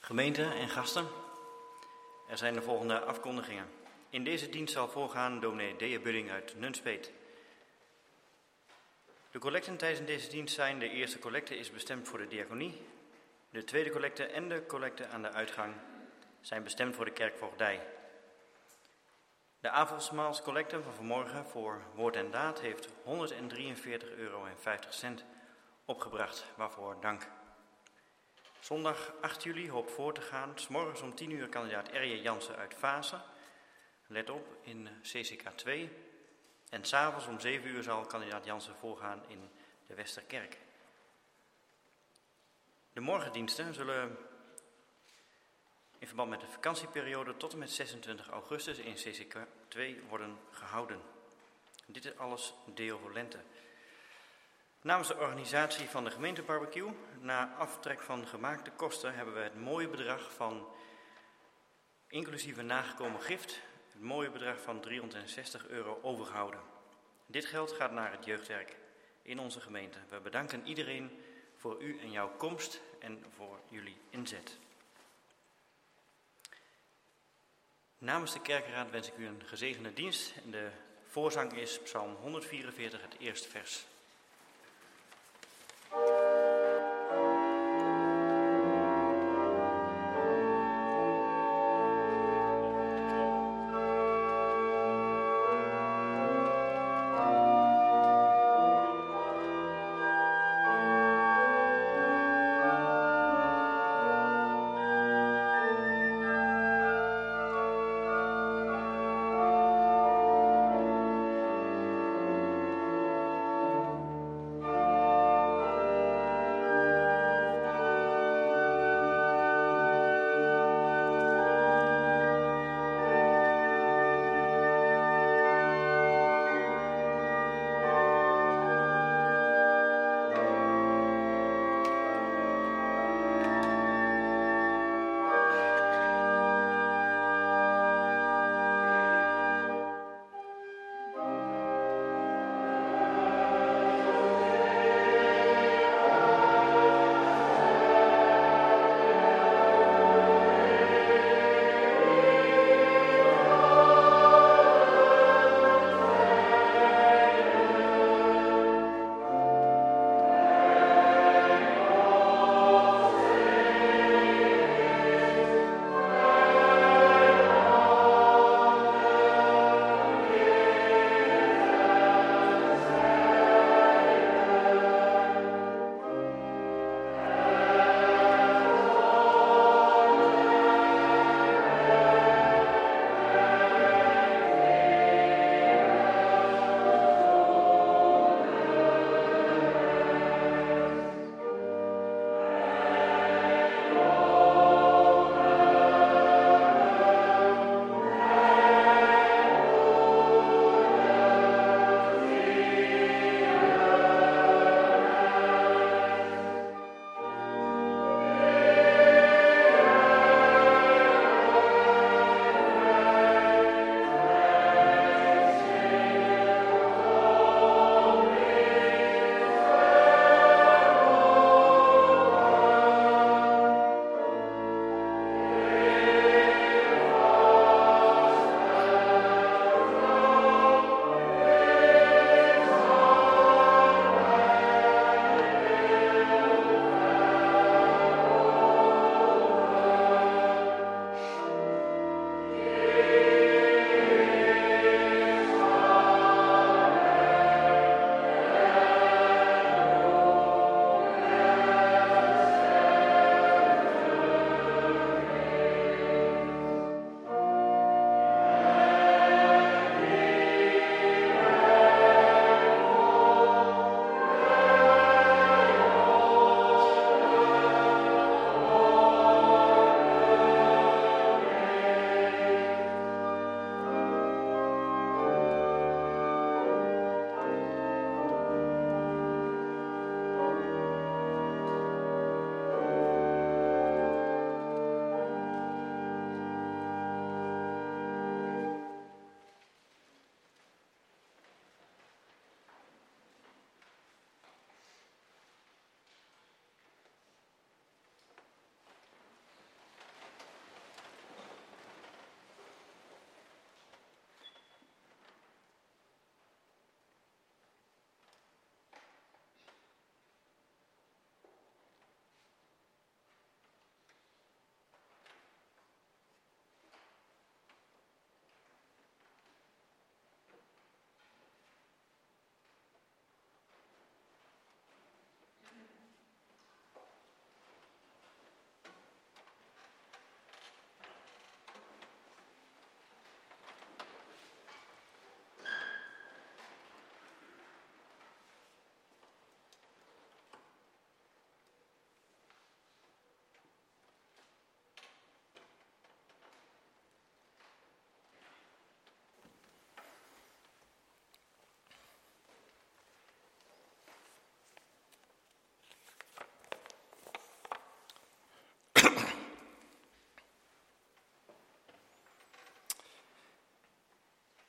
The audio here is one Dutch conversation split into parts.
Gemeente en gasten, er zijn de volgende afkondigingen. In deze dienst zal voorgaan dominee D.J. Budding uit Nunspeet. De collecten tijdens deze dienst zijn: de eerste collecte is bestemd voor de diaconie. De tweede collecte en de collecte aan de uitgang zijn bestemd voor de kerkvoogdij. De avondmaalscollecte van vanmorgen voor woord en daad heeft €143,50 opgebracht, waarvoor dank. Zondag 8 juli hoopt voor te gaan. 's Morgens om 10 uur kandidaat R.J. Jansen uit Vaassen. Let op, in CCK 2. En 's avonds om 7 uur zal kandidaat Jansen voorgaan in de Westerkerk. De morgendiensten zullen in verband met de vakantieperiode tot en met 26 augustus in CCK 2 worden gehouden. Dit is alles deel voor lente. Namens de organisatie van de gemeentebarbecue, na aftrek van gemaakte kosten, hebben we het mooie bedrag van, inclusief een nagekomen gift, het mooie bedrag van €360 overgehouden. Dit geld gaat naar het jeugdwerk in onze gemeente. We bedanken iedereen voor u en jouw komst en voor jullie inzet. Namens de kerkenraad wens ik u een gezegende dienst. En de voorzang is Psalm 144, het eerste vers.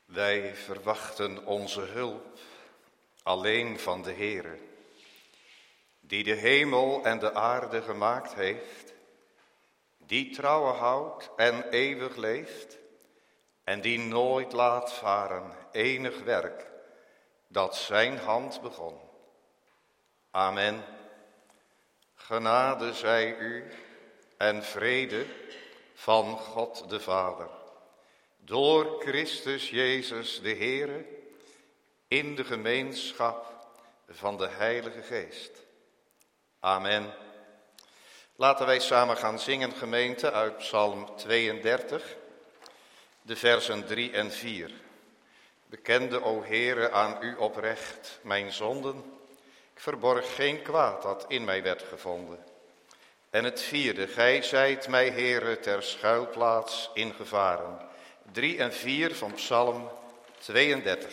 Wij verwachten onze hulp alleen van de Heere, die de hemel en de aarde gemaakt heeft, die trouwe houdt en eeuwig leeft, en die nooit laat varen enig werk dat zijn hand begon. Amen. Genade zij u en vrede van God de Vader, door Christus Jezus de Heere, in de gemeenschap van de Heilige Geest. Amen. Laten wij samen gaan zingen, gemeente, uit Psalm 32, de versen 3 en 4. Bekende, o Heere, aan u oprecht mijn zonden. Ik verborg geen kwaad dat in mij werd gevonden. En het vierde, gij zijt mij, Heere, ter schuilplaats in gevaren. 3 en 4 van Psalm 32.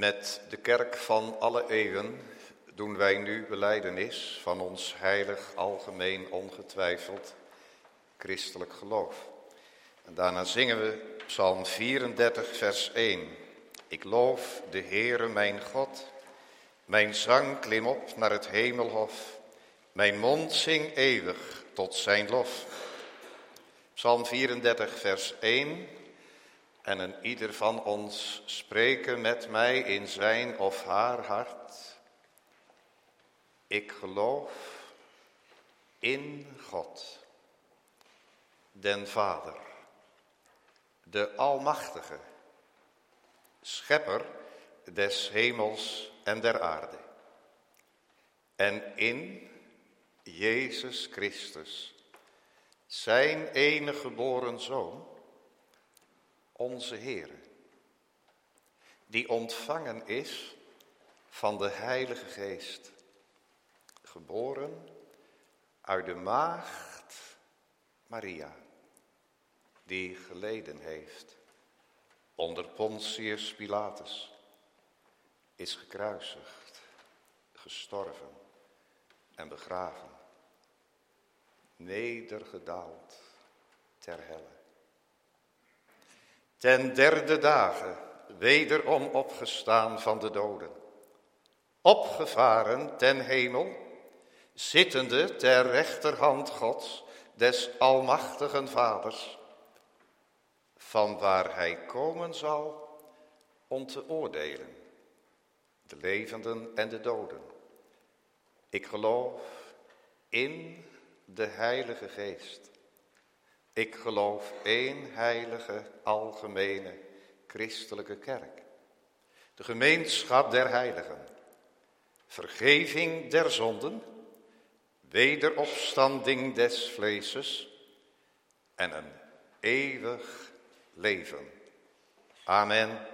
Met de kerk van alle eeuwen doen wij nu belijdenis van ons heilig, algemeen, ongetwijfeld christelijk geloof. En daarna zingen we Psalm 34, vers 1. Ik loof de Heere mijn God, mijn zang klim op naar het hemelhof, mijn mond zingt eeuwig tot zijn lof. Psalm 34, vers 1. En een ieder van ons spreken met mij in zijn of haar hart. Ik geloof in God, den Vader, de Almachtige, Schepper des hemels en der aarde. En in Jezus Christus, zijn enige geboren Zoon, onze Heere, die ontvangen is van de Heilige Geest, geboren uit de maagd Maria, die geleden heeft onder Pontius Pilatus, is gekruisigd, gestorven en begraven, nedergedaald ter helle. Ten derde dagen wederom opgestaan van de doden, opgevaren ten hemel, zittende ter rechterhand Gods, des almachtigen Vaders, van waar hij komen zal om te oordelen, de levenden en de doden. Ik geloof in de Heilige Geest. Ik geloof één heilige, algemene, christelijke kerk. De gemeenschap der heiligen. Vergeving der zonden. Wederopstanding des vleeses. En een eeuwig leven. Amen.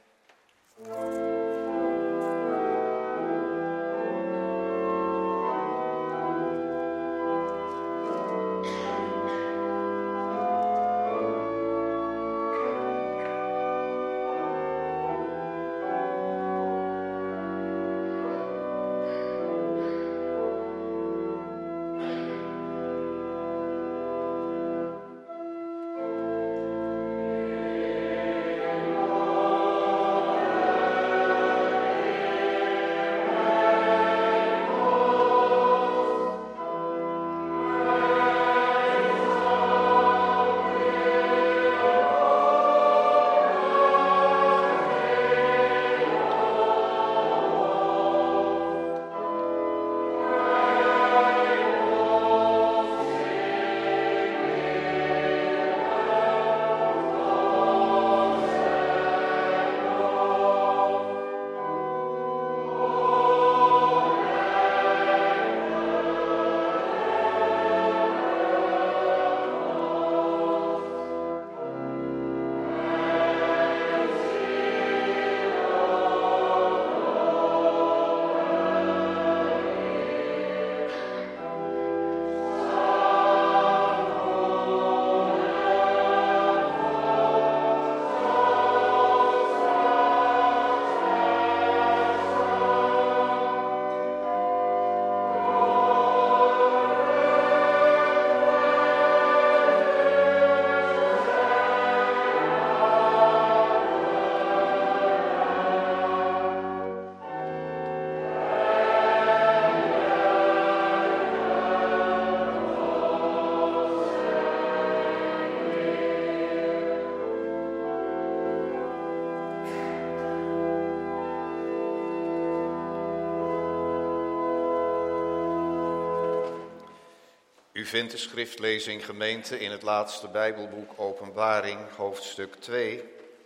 U vindt de schriftlezing gemeente in het laatste Bijbelboek Openbaring, hoofdstuk 2,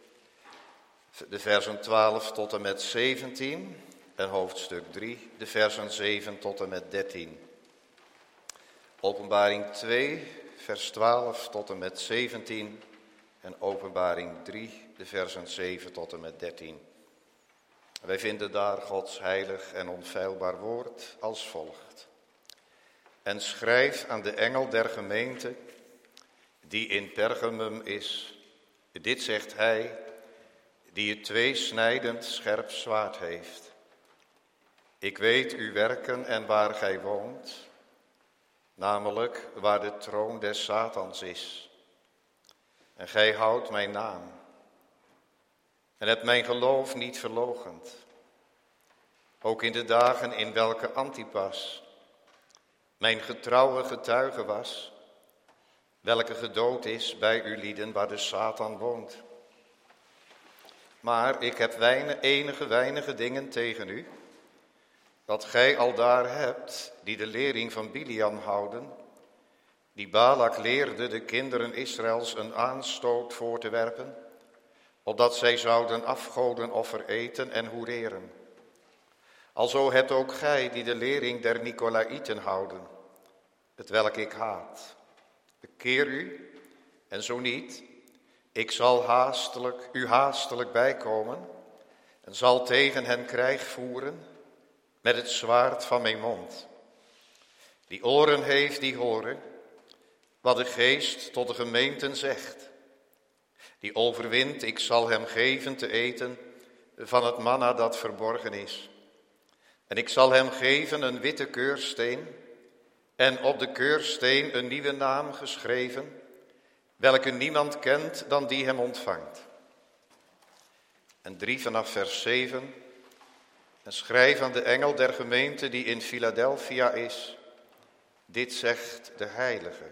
de versen 12 tot en met 17 en hoofdstuk 3, de versen 7 tot en met 13. Openbaring 2, vers 12 tot en met 17 en Openbaring 3, de versen 7 tot en met 13. Wij vinden daar Gods heilig en onfeilbaar woord als volgt. En schrijf aan de engel der gemeente, die in Pergamum is, dit zegt hij, die het tweesnijdend scherp zwaard heeft. Ik weet uw werken en waar gij woont, namelijk waar de troon des Satans is. En gij houdt mijn naam en hebt mijn geloof niet verloochend. Ook in de dagen in welke Antipas mijn getrouwe getuige was, welke gedood is bij uw lieden waar de Satan woont. Maar ik heb weinige dingen tegen u, dat gij aldaar hebt, die de lering van Biliam houden, die Balak leerde de kinderen Israëls een aanstoot voor te werpen, opdat zij zouden afgodenoffer eten en hoereren. Alzo hebt ook gij, die de lering der Nicolaïten houden, het welk ik haat. Bekeer u, en zo niet, ik zal u haastelijk bijkomen en zal tegen hen krijg voeren met het zwaard van mijn mond. Die oren heeft, die horen wat de Geest tot de gemeenten zegt. Die overwint, ik zal hem geven te eten van het manna dat verborgen is. En ik zal hem geven een witte keursteen en op de keursteen een nieuwe naam geschreven, welke niemand kent dan die hem ontvangt. En 3 vanaf vers 7. En schrijf aan de engel der gemeente die in Philadelphia is, dit zegt de heilige,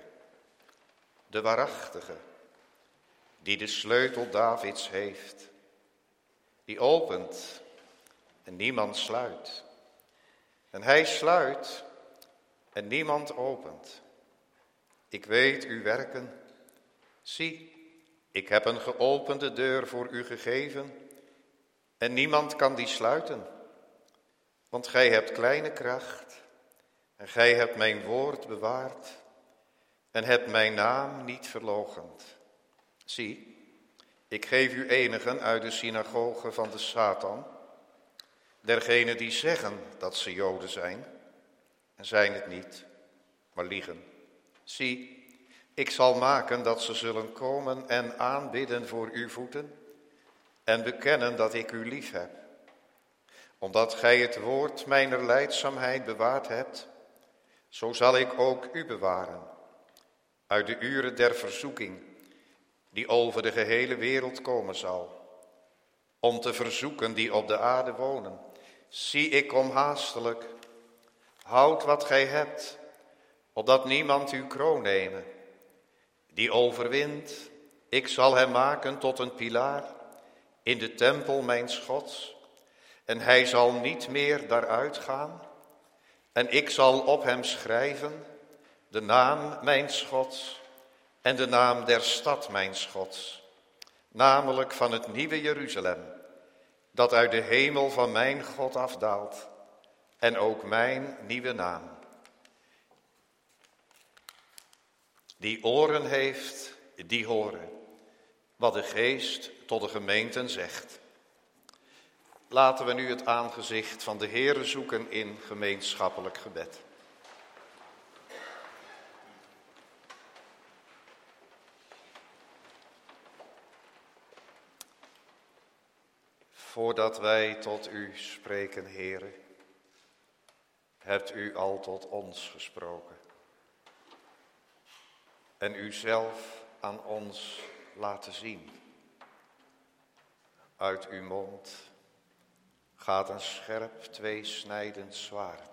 de waarachtige, die de sleutel Davids heeft, die opent en niemand sluit. En hij sluit en niemand opent. Ik weet uw werken. Zie, ik heb een geopende deur voor u gegeven en niemand kan die sluiten. Want gij hebt kleine kracht en gij hebt mijn woord bewaard en hebt mijn naam niet verloochend. Zie, ik geef u enigen uit de synagoge van de Satan, dergenen die zeggen dat ze Joden zijn en zijn het niet, maar liegen. Zie, ik zal maken dat ze zullen komen en aanbidden voor uw voeten en bekennen dat ik u lief heb. Omdat gij het woord mijner lijdzaamheid bewaard hebt, zo zal ik ook u bewaren uit de uren der verzoeking die over de gehele wereld komen zal, om te verzoeken die op de aarde wonen. Zie, ik kom haastelijk, houd wat gij hebt, opdat niemand uw kroon nemen. Die overwint, ik zal hem maken tot een pilaar in de tempel mijns Gods, en hij zal niet meer daaruit gaan. En ik zal op hem schrijven de naam mijns Gods en de naam der stad mijns Gods, namelijk van het nieuwe Jeruzalem, dat uit de hemel van mijn God afdaalt, en ook mijn nieuwe naam. Die oren heeft, die horen wat de Geest tot de gemeenten zegt. Laten we nu het aangezicht van de Heere zoeken in gemeenschappelijk gebed. Voordat wij tot u spreken, Heere, hebt u al tot ons gesproken en u zelf aan ons laten zien. Uit uw mond gaat een scherp tweesnijdend zwaard.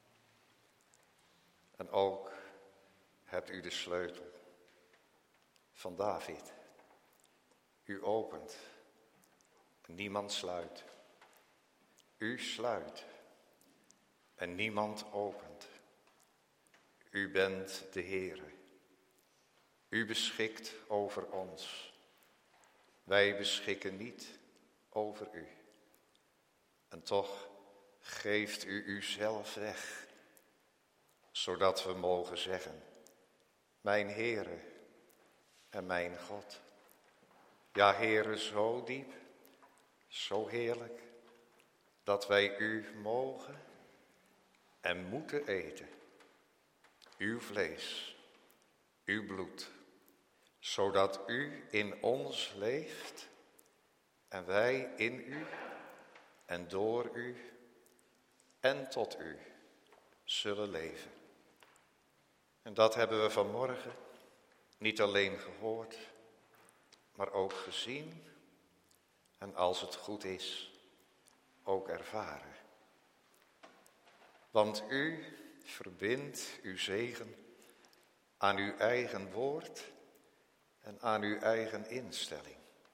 En ook hebt u de sleutel van David. U opent, en niemand sluit. U sluit en niemand opent. U bent de Heere. U beschikt over ons. Wij beschikken niet over u. En toch geeft u uzelf weg, zodat we mogen zeggen, mijn Heere en mijn God. Ja, Heere, zo diep, zo heerlijk, dat wij u mogen en moeten eten. Uw vlees, uw bloed, zodat u in ons leeft en wij in u en door u en tot u zullen leven. En dat hebben we vanmorgen niet alleen gehoord, maar ook gezien en als het goed is, ook ervaren. Want u verbindt uw zegen aan uw eigen woord en aan uw eigen instelling.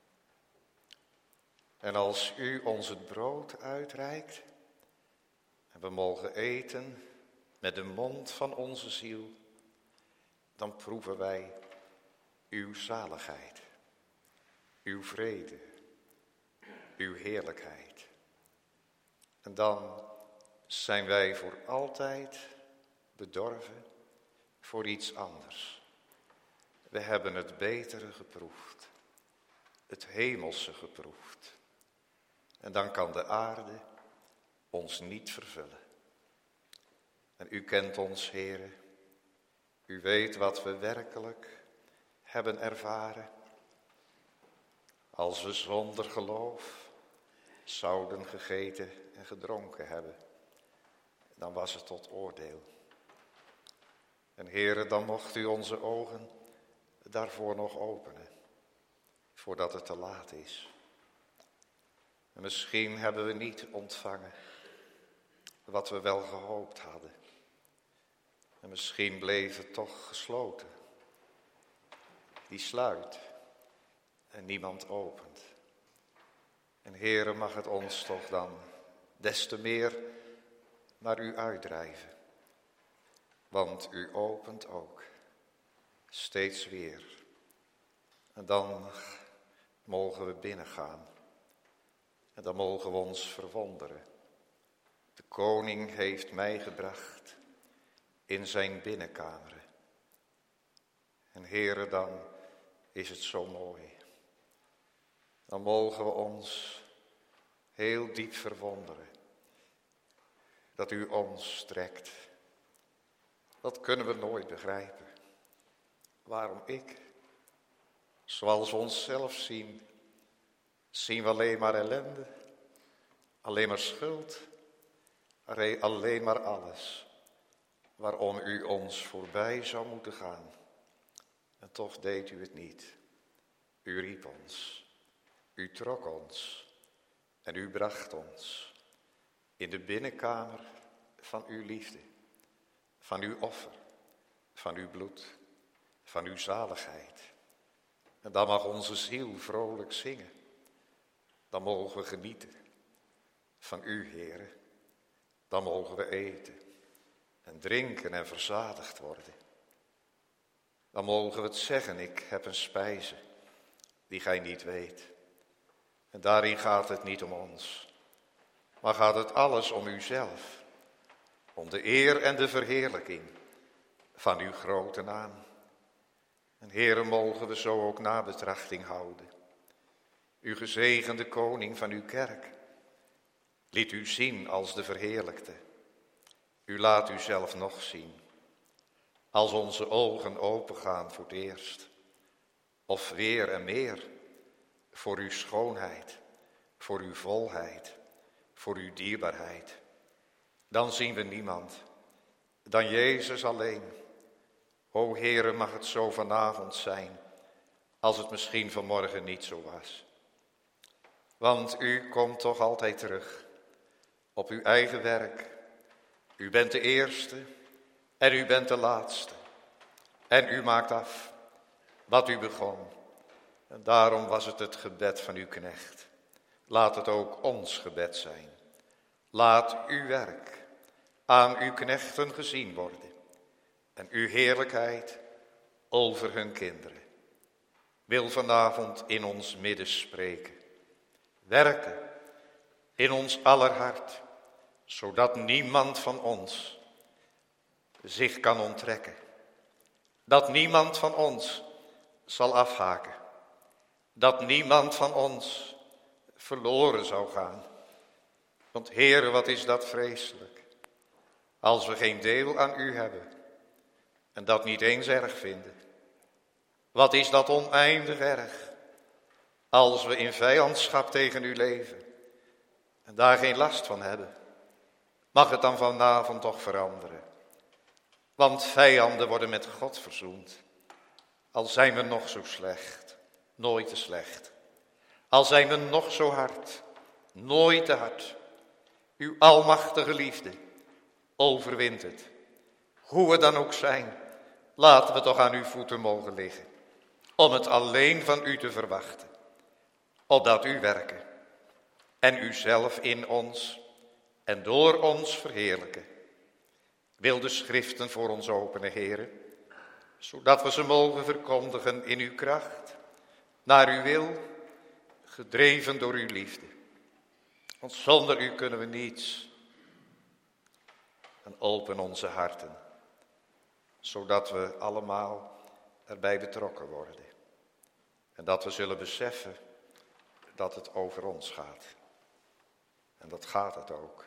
En als u ons het brood uitreikt en we mogen eten met de mond van onze ziel, dan proeven wij uw zaligheid, uw vrede, uw heerlijkheid. En dan zijn wij voor altijd bedorven voor iets anders. We hebben het betere geproefd, het hemelse geproefd. En dan kan de aarde ons niet vervullen. En u kent ons, Heere. U weet wat we werkelijk hebben ervaren. Als we zonder geloof zouden gegeten en gedronken hebben, dan was het tot oordeel. En Heere, dan mocht u onze ogen daarvoor nog openen, voordat het te laat is. En misschien hebben we niet ontvangen wat we wel gehoopt hadden. En misschien bleef het toch gesloten. Die sluit en niemand opent. En Heere, mag het ons toch dan des te meer naar u uitdrijven. Want u opent ook steeds weer. En dan mogen we binnengaan. En dan mogen we ons verwonderen. De koning heeft mij gebracht in zijn binnenkameren. En Heere, dan is het zo mooi. Dan mogen we ons heel diep verwonderen. Dat u ons trekt. Dat kunnen we nooit begrijpen. Waarom ik? Zoals we onszelf zien, zien we alleen maar ellende, alleen maar schuld, alleen maar alles waarom u ons voorbij zou moeten gaan. En toch deed u het niet. U riep ons, u trok ons en u bracht ons in de binnenkamer van uw liefde, van uw offer, van uw bloed, van uw zaligheid. En dan mag onze ziel vrolijk zingen. Dan mogen we genieten van u, Heere. Dan mogen we eten en drinken en verzadigd worden. Dan mogen we het zeggen, ik heb een spijze die gij niet weet. En daarin gaat het niet om ons, maar gaat het alles om uzelf. Om de eer en de verheerlijking van uw grote naam. En Heere, mogen we zo ook nabetrachting houden. Uw gezegende koning van uw kerk liet u zien als de verheerlijkte. U laat uzelf nog zien. Als onze ogen opengaan voor het eerst. Of weer en meer voor uw schoonheid, voor uw volheid, voor uw dierbaarheid. Dan zien we niemand dan Jezus alleen. O Heere, mag het zo vanavond zijn, als het misschien vanmorgen niet zo was. Want u komt toch altijd terug op uw eigen werk. U bent de eerste en u bent de laatste. En u maakt af wat u begon. En daarom was het het gebed van uw knecht. Laat het ook ons gebed zijn. Laat uw werk aan uw knechten gezien worden. En uw heerlijkheid over hun kinderen. Wil vanavond in ons midden spreken. Werken in ons aller hart. Zodat niemand van ons zich kan onttrekken. Dat niemand van ons zal afhaken. Dat niemand van ons verloren zou gaan. Want Heere, wat is dat vreselijk. Als we geen deel aan u hebben. En dat niet eens erg vinden. Wat is dat oneindig erg. als we in vijandschap tegen u leven en daar geen last van hebben, mag het dan vanavond toch veranderen. Want vijanden worden met God verzoend. Al zijn we nog zo slecht, nooit te slecht. Al zijn we nog zo hard, nooit te hard. Uw almachtige liefde overwint het. Hoe we dan ook zijn, laten we toch aan uw voeten mogen liggen. Om het alleen van u te verwachten. Opdat u werken en u zelf in ons en door ons verheerlijken. Wil de schriften voor ons openen, Heere, zodat we ze mogen verkondigen in uw kracht, naar uw wil, gedreven door uw liefde. Want zonder u kunnen we niets. En open onze harten, zodat we allemaal erbij betrokken worden. En dat we zullen beseffen dat het over ons gaat. En dat gaat het ook.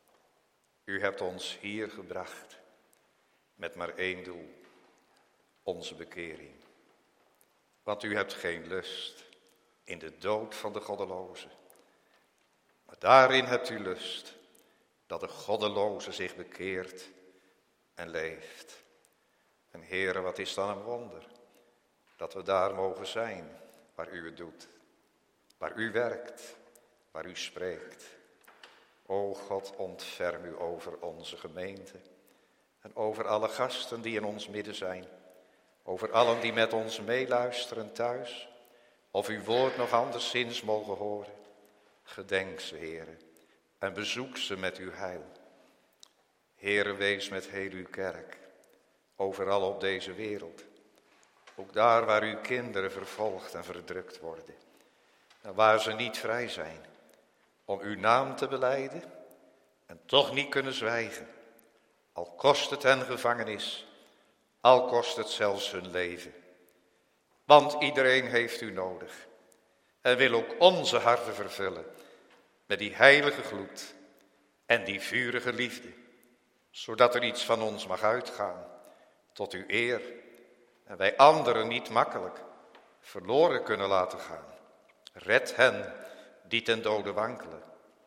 U hebt ons hier gebracht met maar één doel, onze bekering. Want u hebt geen lust in de dood van de goddeloze. Maar daarin hebt u lust dat de goddeloze zich bekeert en leeft. En Heere, wat is dan een wonder dat we daar mogen zijn waar u het doet. Waar u werkt, waar u spreekt. O God, ontferm u over onze gemeente en over alle gasten die in ons midden zijn. Over allen die met ons meeluisteren thuis, of uw woord nog anderszins mogen horen. Gedenk ze, Heere, en bezoek ze met uw heil. Heere, wees met heel uw kerk, overal op deze wereld. Ook daar waar uw kinderen vervolgd en verdrukt worden. En waar ze niet vrij zijn om uw naam te belijden en toch niet kunnen zwijgen. Al kost het hen gevangenis, al kost het zelfs hun leven. Want iedereen heeft u nodig en wil ook onze harten vervullen met die heilige gloed en die vurige liefde. Zodat er iets van ons mag uitgaan tot uw eer en wij anderen niet makkelijk verloren kunnen laten gaan. Red hen die ten dode wankelen.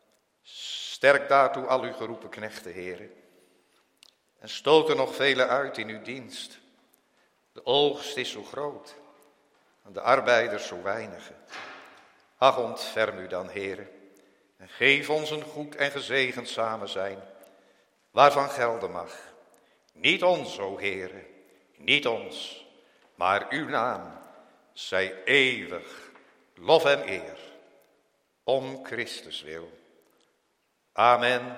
Sterk daartoe al uw geroepen knechten, Heere. En stoot er nog vele uit in uw dienst. De oogst is zo groot en de arbeiders zo weinig. Ach, ontferm u dan, Heere, en geef ons een goed en gezegend samenzijn, waarvan gelden mag. Niet ons, o Heere, niet ons, maar uw naam zij eeuwig lof en eer, om Christus wil. Amen.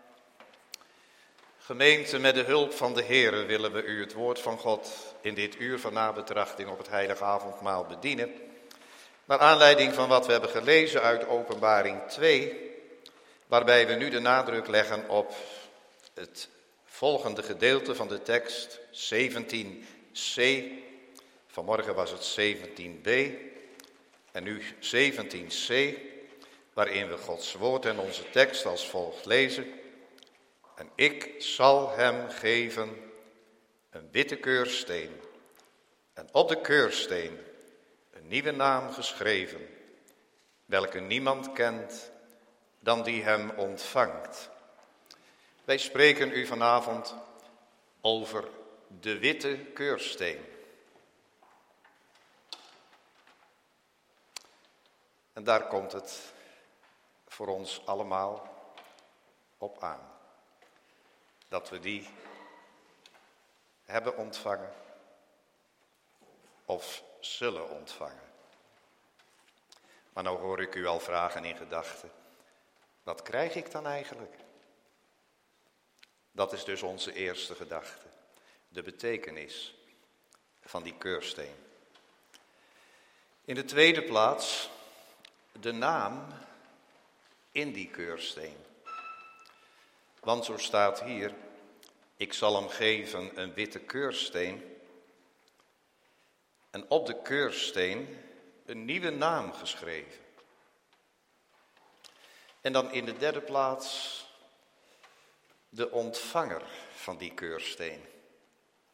Gemeente, met de hulp van de Heere willen we u het woord van God in dit uur van nabetrachting op het heilige avondmaal bedienen. Naar aanleiding van wat we hebben gelezen uit Openbaring 2, waarbij we nu de nadruk leggen op het volgende gedeelte van de tekst, 17c. Vanmorgen was het 17b en nu 17c, waarin we Gods woord en onze tekst als volgt lezen. En ik zal hem geven een witte keursteen en op de keursteen een nieuwe naam geschreven, welke niemand kent dan die hem ontvangt. Wij spreken u vanavond over de witte keursteen. En daar komt het voor ons allemaal op aan. Dat we die hebben ontvangen of zullen ontvangen. Maar nou hoor ik u al vragen in gedachten. Wat krijg ik dan eigenlijk? Dat is dus onze eerste gedachte. De betekenis van die keursteen. In de tweede plaats de naam in die keursteen. Want zo staat hier, ik zal hem geven een witte keursteen en op de keursteen een nieuwe naam geschreven. En dan in de derde plaats de ontvanger van die keursteen.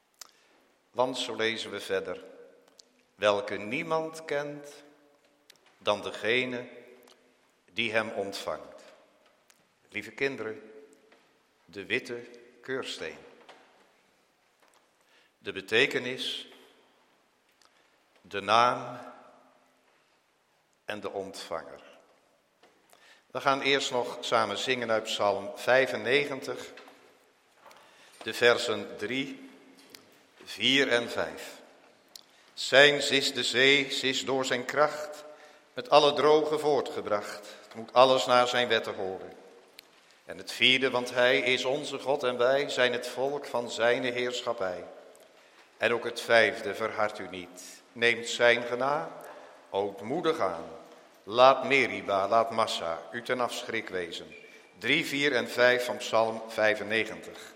Want zo lezen we verder, welke niemand kent dan degene die hem ontvangt. Lieve kinderen, de witte keursteen. De betekenis, de naam en de ontvanger. We gaan eerst nog samen zingen uit Psalm 95, de versen 3, 4 en 5. Zijns is de zee, ze is door zijn kracht met alle drogen voortgebracht. Het moet alles naar zijn wetten horen. En het vierde, want hij is onze God en wij zijn het volk van zijn heerschappij. En ook het vijfde, verhard u niet. Neemt zijn genade ootmoedig aan. Laat Meriba, laat Massa u ten afschrik wezen. 3, 4 en 5 van Psalm 95.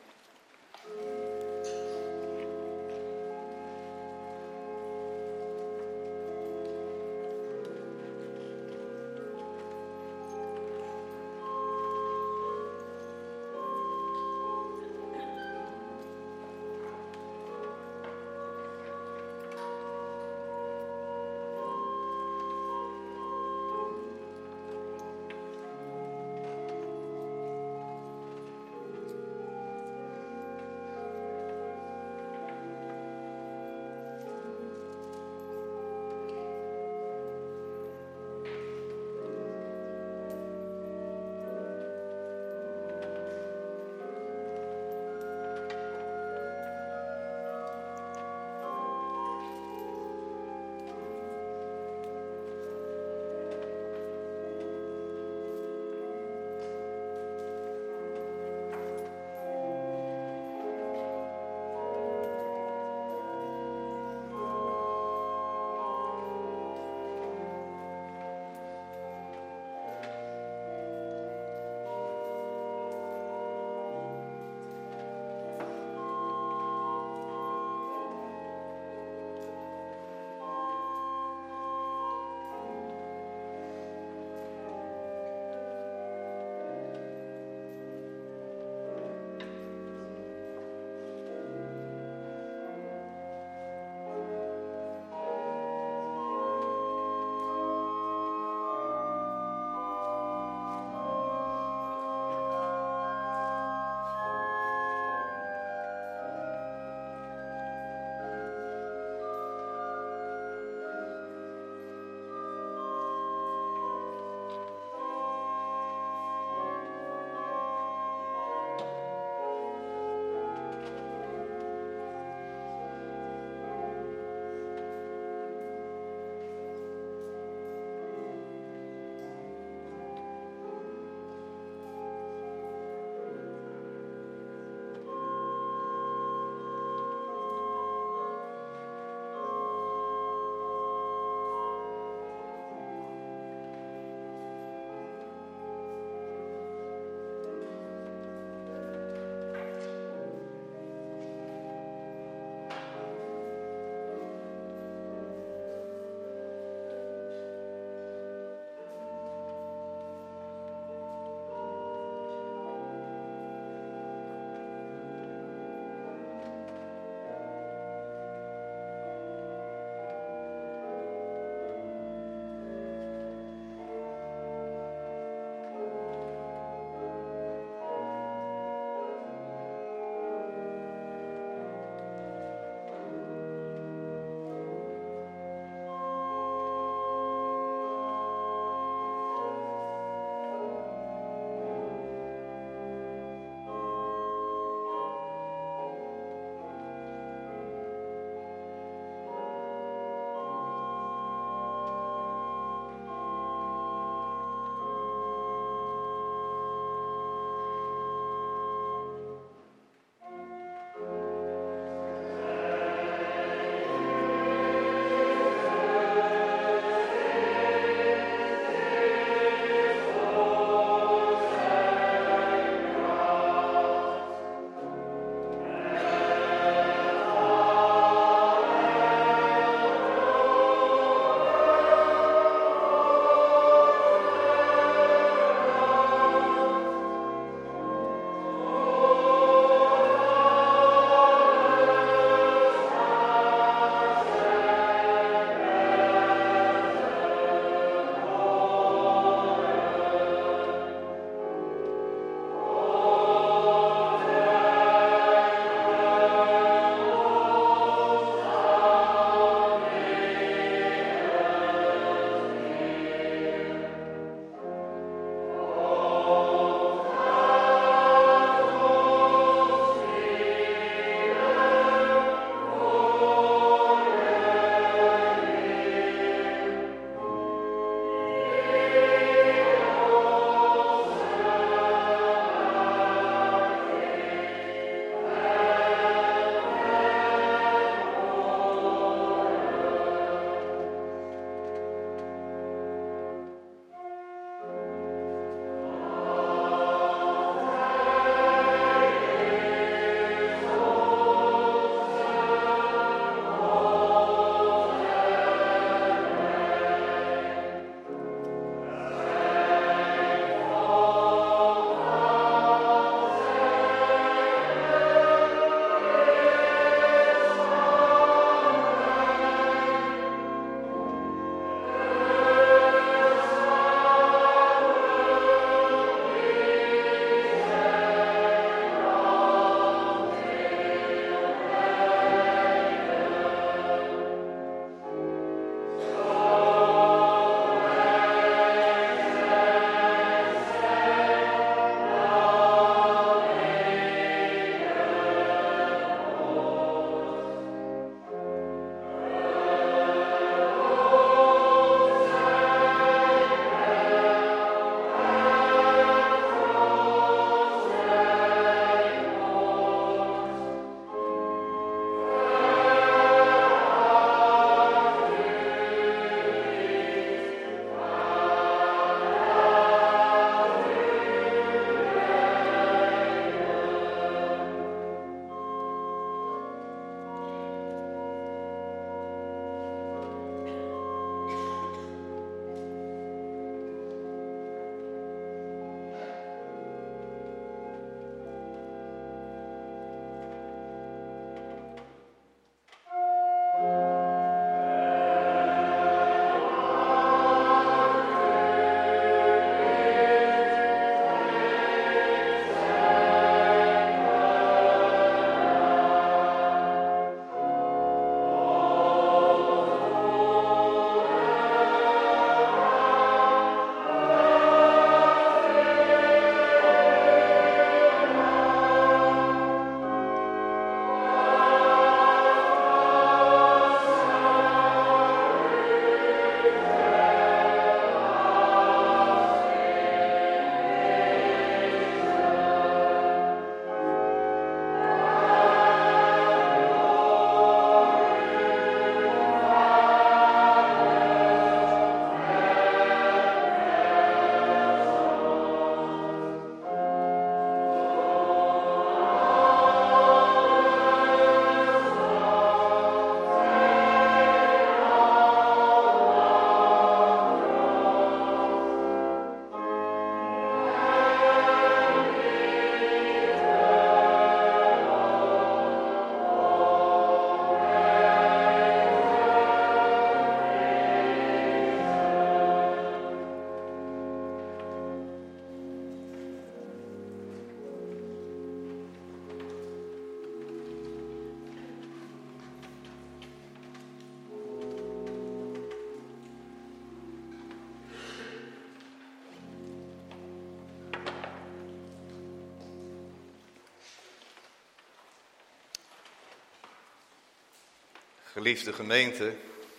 Geliefde gemeente,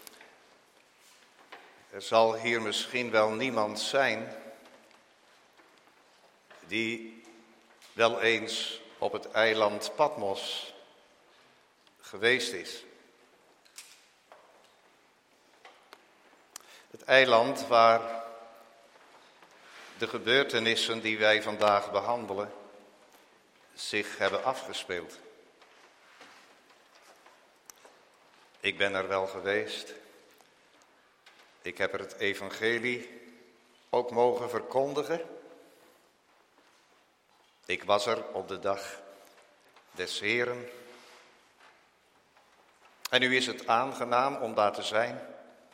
er zal hier misschien wel niemand zijn die wel eens op het eiland Patmos geweest is. Het eiland waar de gebeurtenissen die wij vandaag behandelen zich hebben afgespeeld. Ik ben er wel geweest. Ik heb er het evangelie ook mogen verkondigen. Ik was er op de dag des Heren. En nu is het aangenaam om daar te zijn.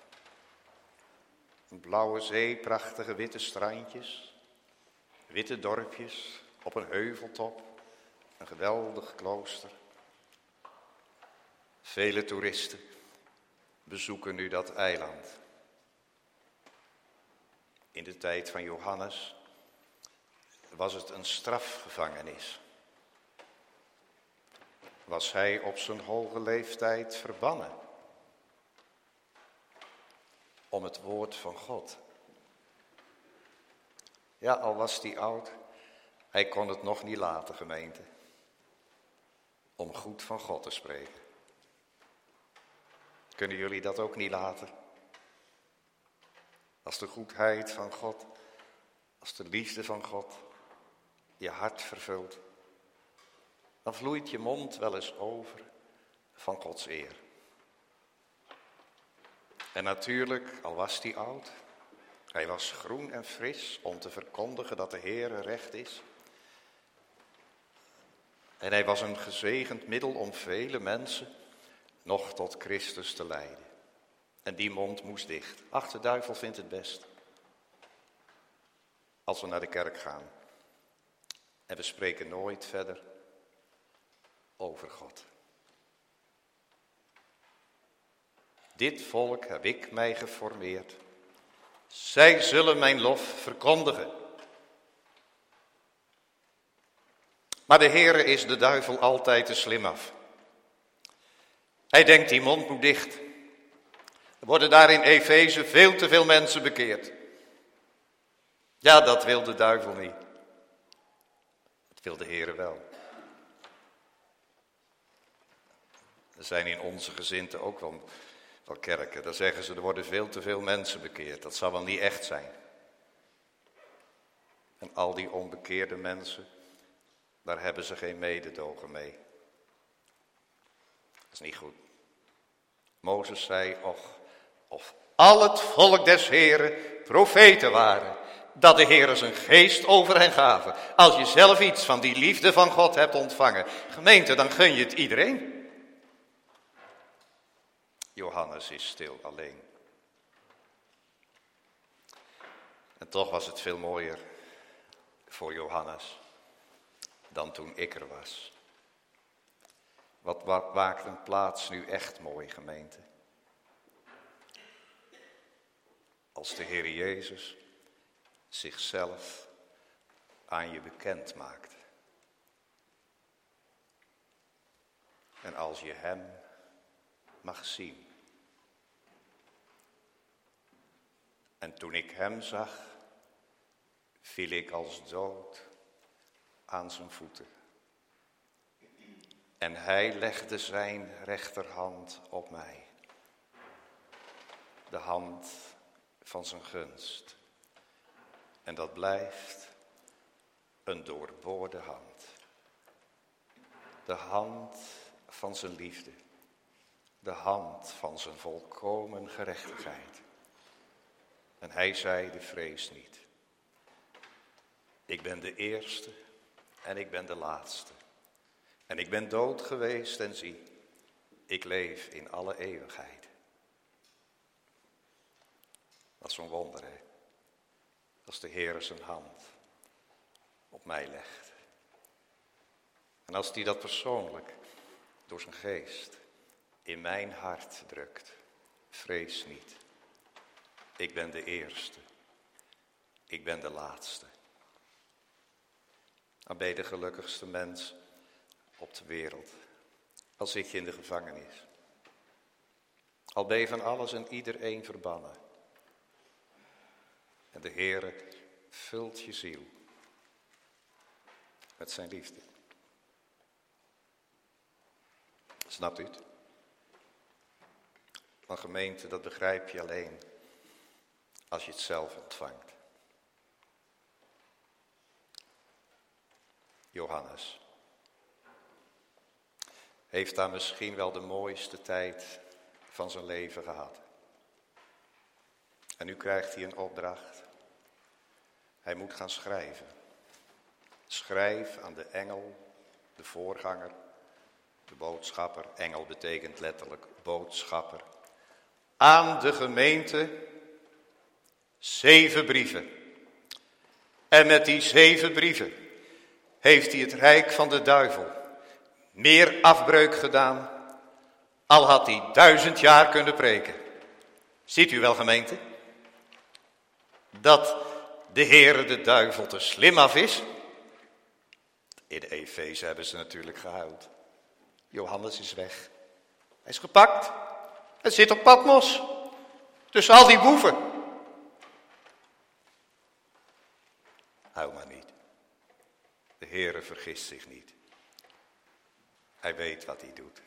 Een blauwe zee, prachtige witte strandjes, witte dorpjes op een heuveltop, een geweldig klooster. Vele toeristen bezoeken nu dat eiland. In de tijd van Johannes was het een strafgevangenis. Was hij op zijn hoge leeftijd verbannen om het woord van God. Ja, al was hij oud, hij kon het nog niet laten, gemeente, om goed van God te spreken. Kunnen jullie dat ook niet laten? Als de goedheid van God, als de liefde van God je hart vervult, dan vloeit je mond wel eens over van Gods eer. En natuurlijk, al was hij oud, hij was groen en fris om te verkondigen dat de Heere recht is. En hij was een gezegend middel om vele mensen nog tot Christus te leiden. En die mond moest dicht. Ach, de duivel vindt het best als we naar de kerk gaan. En we spreken nooit verder over God. Dit volk heb ik mij geformeerd. Zij zullen mijn lof verkondigen. Maar de Heere is de duivel altijd te slim af. Hij denkt die mond moet dicht. Er worden daar in Efeze veel te veel mensen bekeerd. Ja, dat wil de duivel niet. Dat wil de Heere wel. Er zijn in onze gezinte ook wel kerken. Daar zeggen ze, er worden veel te veel mensen bekeerd. Dat zal wel niet echt zijn. En al die onbekeerde mensen, daar hebben ze geen mededogen mee. Dat is niet goed. Mozes zei, of al het volk des Heren profeten waren, dat de Heere zijn geest over hen gaven. Als je zelf iets van die liefde van God hebt ontvangen, gemeente, dan gun je het iedereen. Johannes is stil alleen. En toch was het veel mooier voor Johannes dan toen ik er was. Wat maakt een plaats nu echt mooi, gemeente? Als de Heer Jezus zichzelf aan je bekend maakt. En als je hem mag zien. En toen ik hem zag, viel ik als dood aan zijn voeten. En hij legde zijn rechterhand op mij. De hand van zijn gunst. En dat blijft een doorboorde hand. De hand van zijn liefde. De hand van zijn volkomen gerechtigheid. En hij zeide, vrees niet. Ik ben de eerste en ik ben de laatste. En ik ben dood geweest en zie, ik leef in alle eeuwigheid. Dat is zo'n wonder, hè? Als de Heer zijn hand op mij legt. En als hij dat persoonlijk door zijn geest in mijn hart drukt. Vrees niet. Ik ben de eerste. Ik ben de laatste. Dan ben je de gelukkigste mens op de wereld. Al zit je in de gevangenis. Al ben je van alles en iedereen verbannen. En de Heere vult je ziel met zijn liefde. Snapt u het? Van gemeente, dat begrijp je alleen als je het zelf ontvangt. Johannes heeft daar misschien wel de mooiste tijd van zijn leven gehad. En nu krijgt hij een opdracht. Hij moet gaan schrijven. Schrijf aan de engel, de voorganger, de boodschapper. Engel betekent letterlijk boodschapper. Aan de gemeente 7 brieven. En met die 7 brieven heeft hij het rijk van de duivel meer afbreuk gedaan, al had hij 1000 jaar kunnen preken. Ziet u wel, gemeente, dat de Heere de duivel te slim af is? In de Efeze hebben ze natuurlijk gehuild. Johannes is weg. Hij is gepakt. Hij zit op Patmos. Tussen al die boeven. Hou maar niet. De Heere vergist zich niet. Hij weet wat hij doet.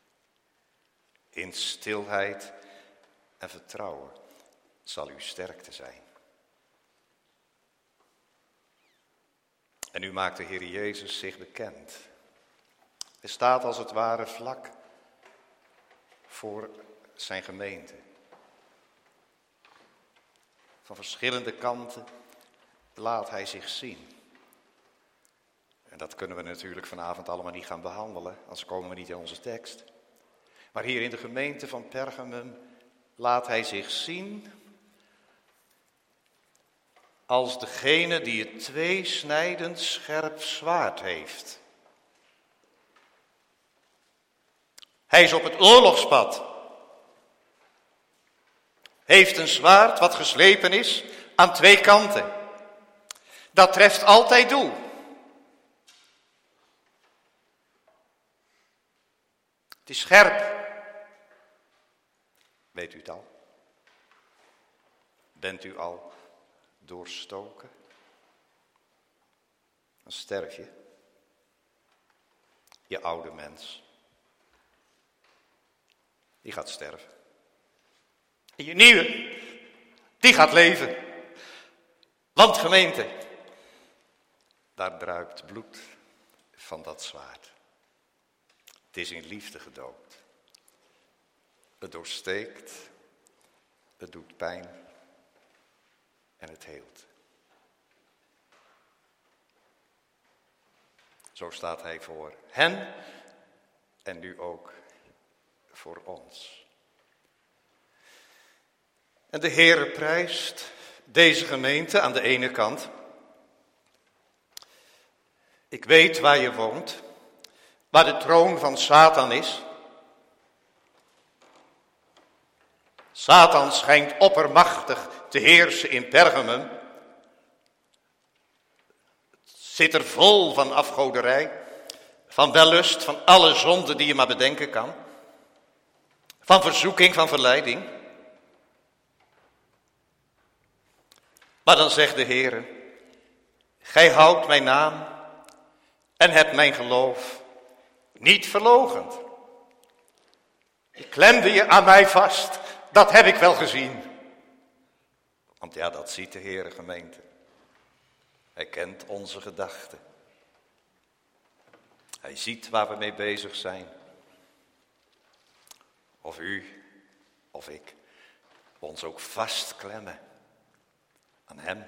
In stilheid en vertrouwen zal uw sterkte zijn. En nu maakt de Heer Jezus zich bekend. Hij staat als het ware vlak voor zijn gemeente. Van verschillende kanten laat hij zich zien. En dat kunnen we natuurlijk vanavond allemaal niet gaan behandelen, anders komen we niet in onze tekst. Maar hier in de gemeente van Pergamum laat hij zich zien als degene die het tweesnijdend scherp zwaard heeft. Hij is op het oorlogspad. Heeft een zwaard wat geslepen is aan 2 kanten. Dat treft altijd doel. Het is scherp. Weet u het al? Bent u al doorstoken? Dan sterf je. Je oude mens. Die gaat sterven. En je nieuwe, die gaat leven. Want gemeente, daar druipt bloed van dat zwaard. Het is in liefde gedoopt. Het doorsteekt, het doet pijn en het heelt. Zo staat hij voor hen en nu ook voor ons. En de Heere prijst deze gemeente aan de ene kant. Ik weet waar je woont, waar de troon van Satan is. Satan schijnt oppermachtig te heersen in Pergamum. Het zit er vol van afgoderij, van wellust, van alle zonden die je maar bedenken kan. Van verzoeking, van verleiding. Maar dan zegt de Heere, gij houdt mijn naam en hebt mijn geloof niet verloochend. Je klemde je aan mij vast, dat heb ik wel gezien. Want ja, dat ziet de Heere, gemeente. Hij kent onze gedachten. Hij ziet waar we mee bezig zijn. Of u, of ik, ons ook vastklemmen aan hem.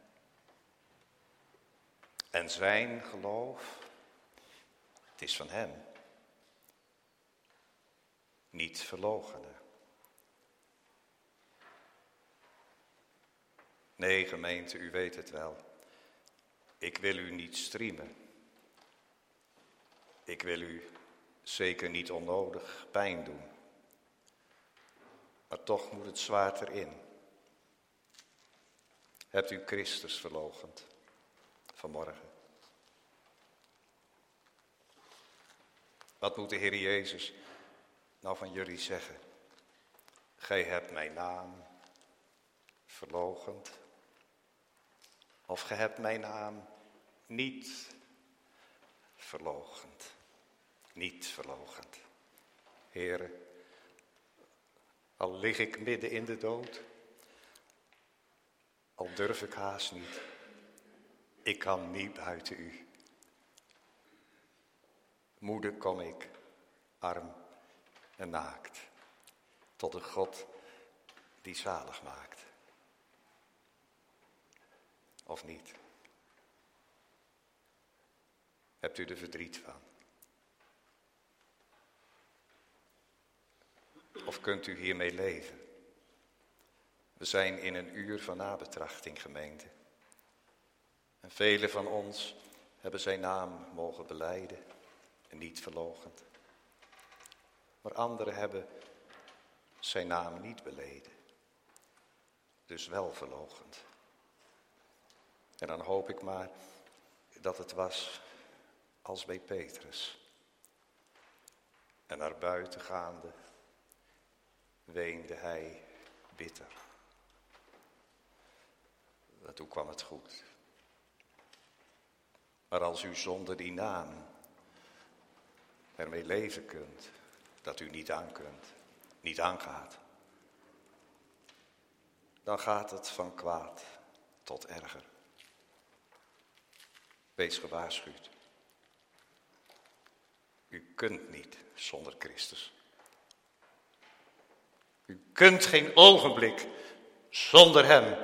En zijn geloof, het is van hem. Niet verloochenen. Nee, gemeente, u weet het wel. Ik wil u niet striemen. Ik wil u zeker niet onnodig pijn doen. Maar toch moet het zwaard erin. Hebt u Christus verloochend vanmorgen? Wat moet de Heer Jezus nou van jullie zeggen? gij hebt mijn naam verloochend. Of gij hebt mijn naam niet verloochend. Niet verloochend. Heere, al lig ik midden in de dood, al durf ik haast niet. Ik kan niet buiten u. Moeder kom ik, arm en naakt, tot een God die zalig maakt. Of niet? Hebt u er verdriet van? Of kunt u hiermee leven? We zijn in een uur van nabetrachting, gemeente. En velen van ons hebben zijn naam mogen belijden en niet verloochend. Maar anderen hebben zijn naam niet beleden, dus wel verloochend. En dan hoop ik maar dat het was als bij Petrus. En naar buiten gaande weende hij bitter. En toen kwam het goed. Maar als u zonder die naam ermee leven kunt, dat u niet aan kunt, niet aangaat, dan gaat het van kwaad tot erger. Wees gewaarschuwd. U kunt niet zonder Christus. U kunt geen ogenblik zonder hem.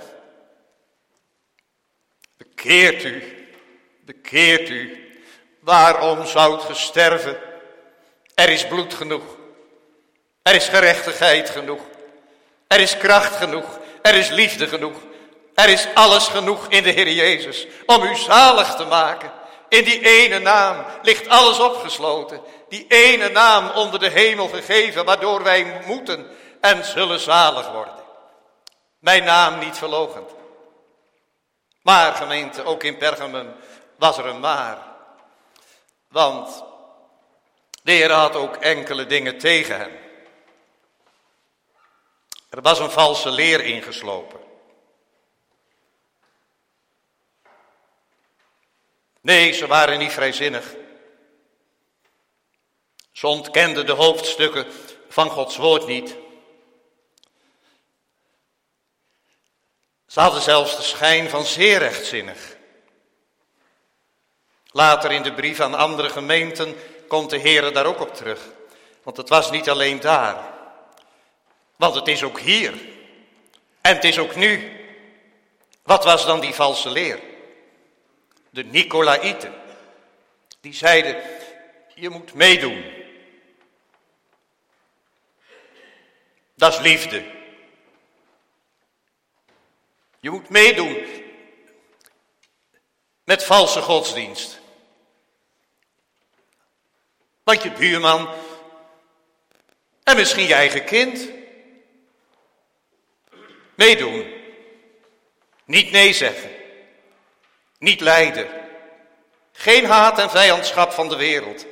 Bekeert u, bekeert u. Waarom zoudt ge sterven? Er is bloed genoeg. Er is gerechtigheid genoeg. Er is kracht genoeg. Er is liefde genoeg. Er is alles genoeg in de Heer Jezus om u zalig te maken. In die ene naam ligt alles opgesloten. Die ene naam onder de hemel gegeven, waardoor wij moeten en zullen zalig worden. Mijn naam niet verloochend. Maar gemeente, ook in Pergamum was er een maar. Want de Heer had ook enkele dingen tegen hem. Er was een valse leer ingeslopen. Nee, ze waren niet vrijzinnig. Ze ontkenden de hoofdstukken van Gods woord niet. Ze hadden zelfs de schijn van zeer rechtzinnig. Later in de brief aan andere gemeenten komt de Heer daar ook op terug. Want het was niet alleen daar. Want het is ook hier. En het is ook nu. Wat was dan die valse leer? De Nicolaïten. Die zeiden, je moet meedoen. Dat is liefde. Je moet meedoen met valse godsdienst. Want je buurman en misschien je eigen kind. Meedoen. Niet nee zeggen. Niet lijden. Geen haat en vijandschap van de wereld.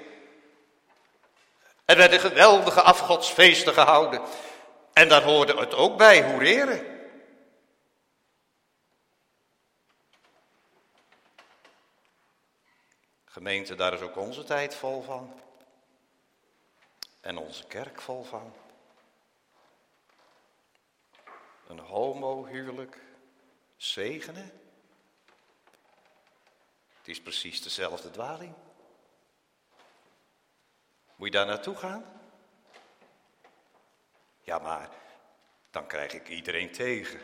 Er werden geweldige afgodsfeesten gehouden. En daar hoorde het ook bij, hoereren. Gemeente, daar is ook onze tijd vol van. En onze kerk vol van. Een homohuwelijk zegenen. Het is precies dezelfde dwaling. Moet je daar naartoe gaan? Ja, maar dan krijg ik iedereen tegen.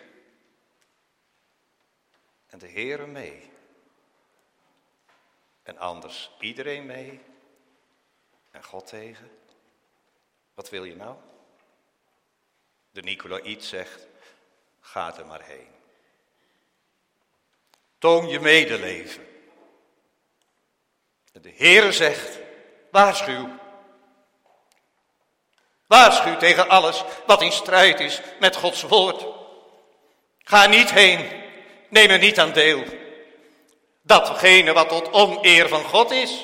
En de Heere mee. En anders iedereen mee. En God tegen. Wat wil je nou? De Nicolaït zegt, ga er maar heen. Toon je medeleven. En de Heere zegt, waarschuw. Waarschuw tegen alles wat in strijd is met Gods woord. Ga niet heen, neem er niet aan deel. Datgene wat tot oneer van God is.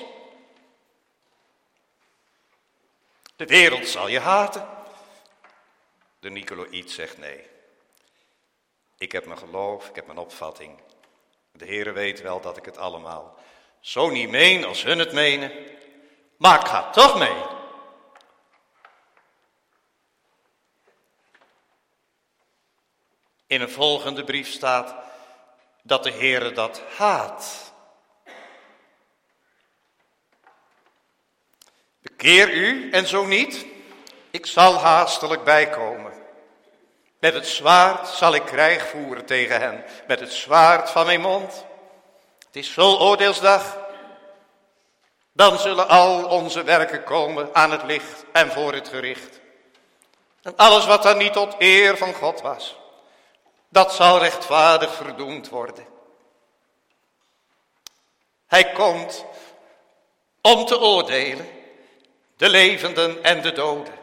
De wereld zal je haten. De Nicolaïet zegt nee. Ik heb mijn geloof, ik heb mijn opvatting. De Heere weet wel dat ik het allemaal zo niet meen als hun het menen. Maar ik ga toch mee. In een volgende brief staat dat de Heere dat haat. Bekeer u en zo niet, ik zal haastelijk bijkomen. Met het zwaard zal ik krijg voeren tegen hen, met het zwaard van mijn mond. Het is zo oordeelsdag. Dan zullen al onze werken komen aan het licht en voor het gericht. En alles wat dan niet tot eer van God was, dat zal rechtvaardig verdoemd worden. Hij komt om te oordelen, de levenden en de doden.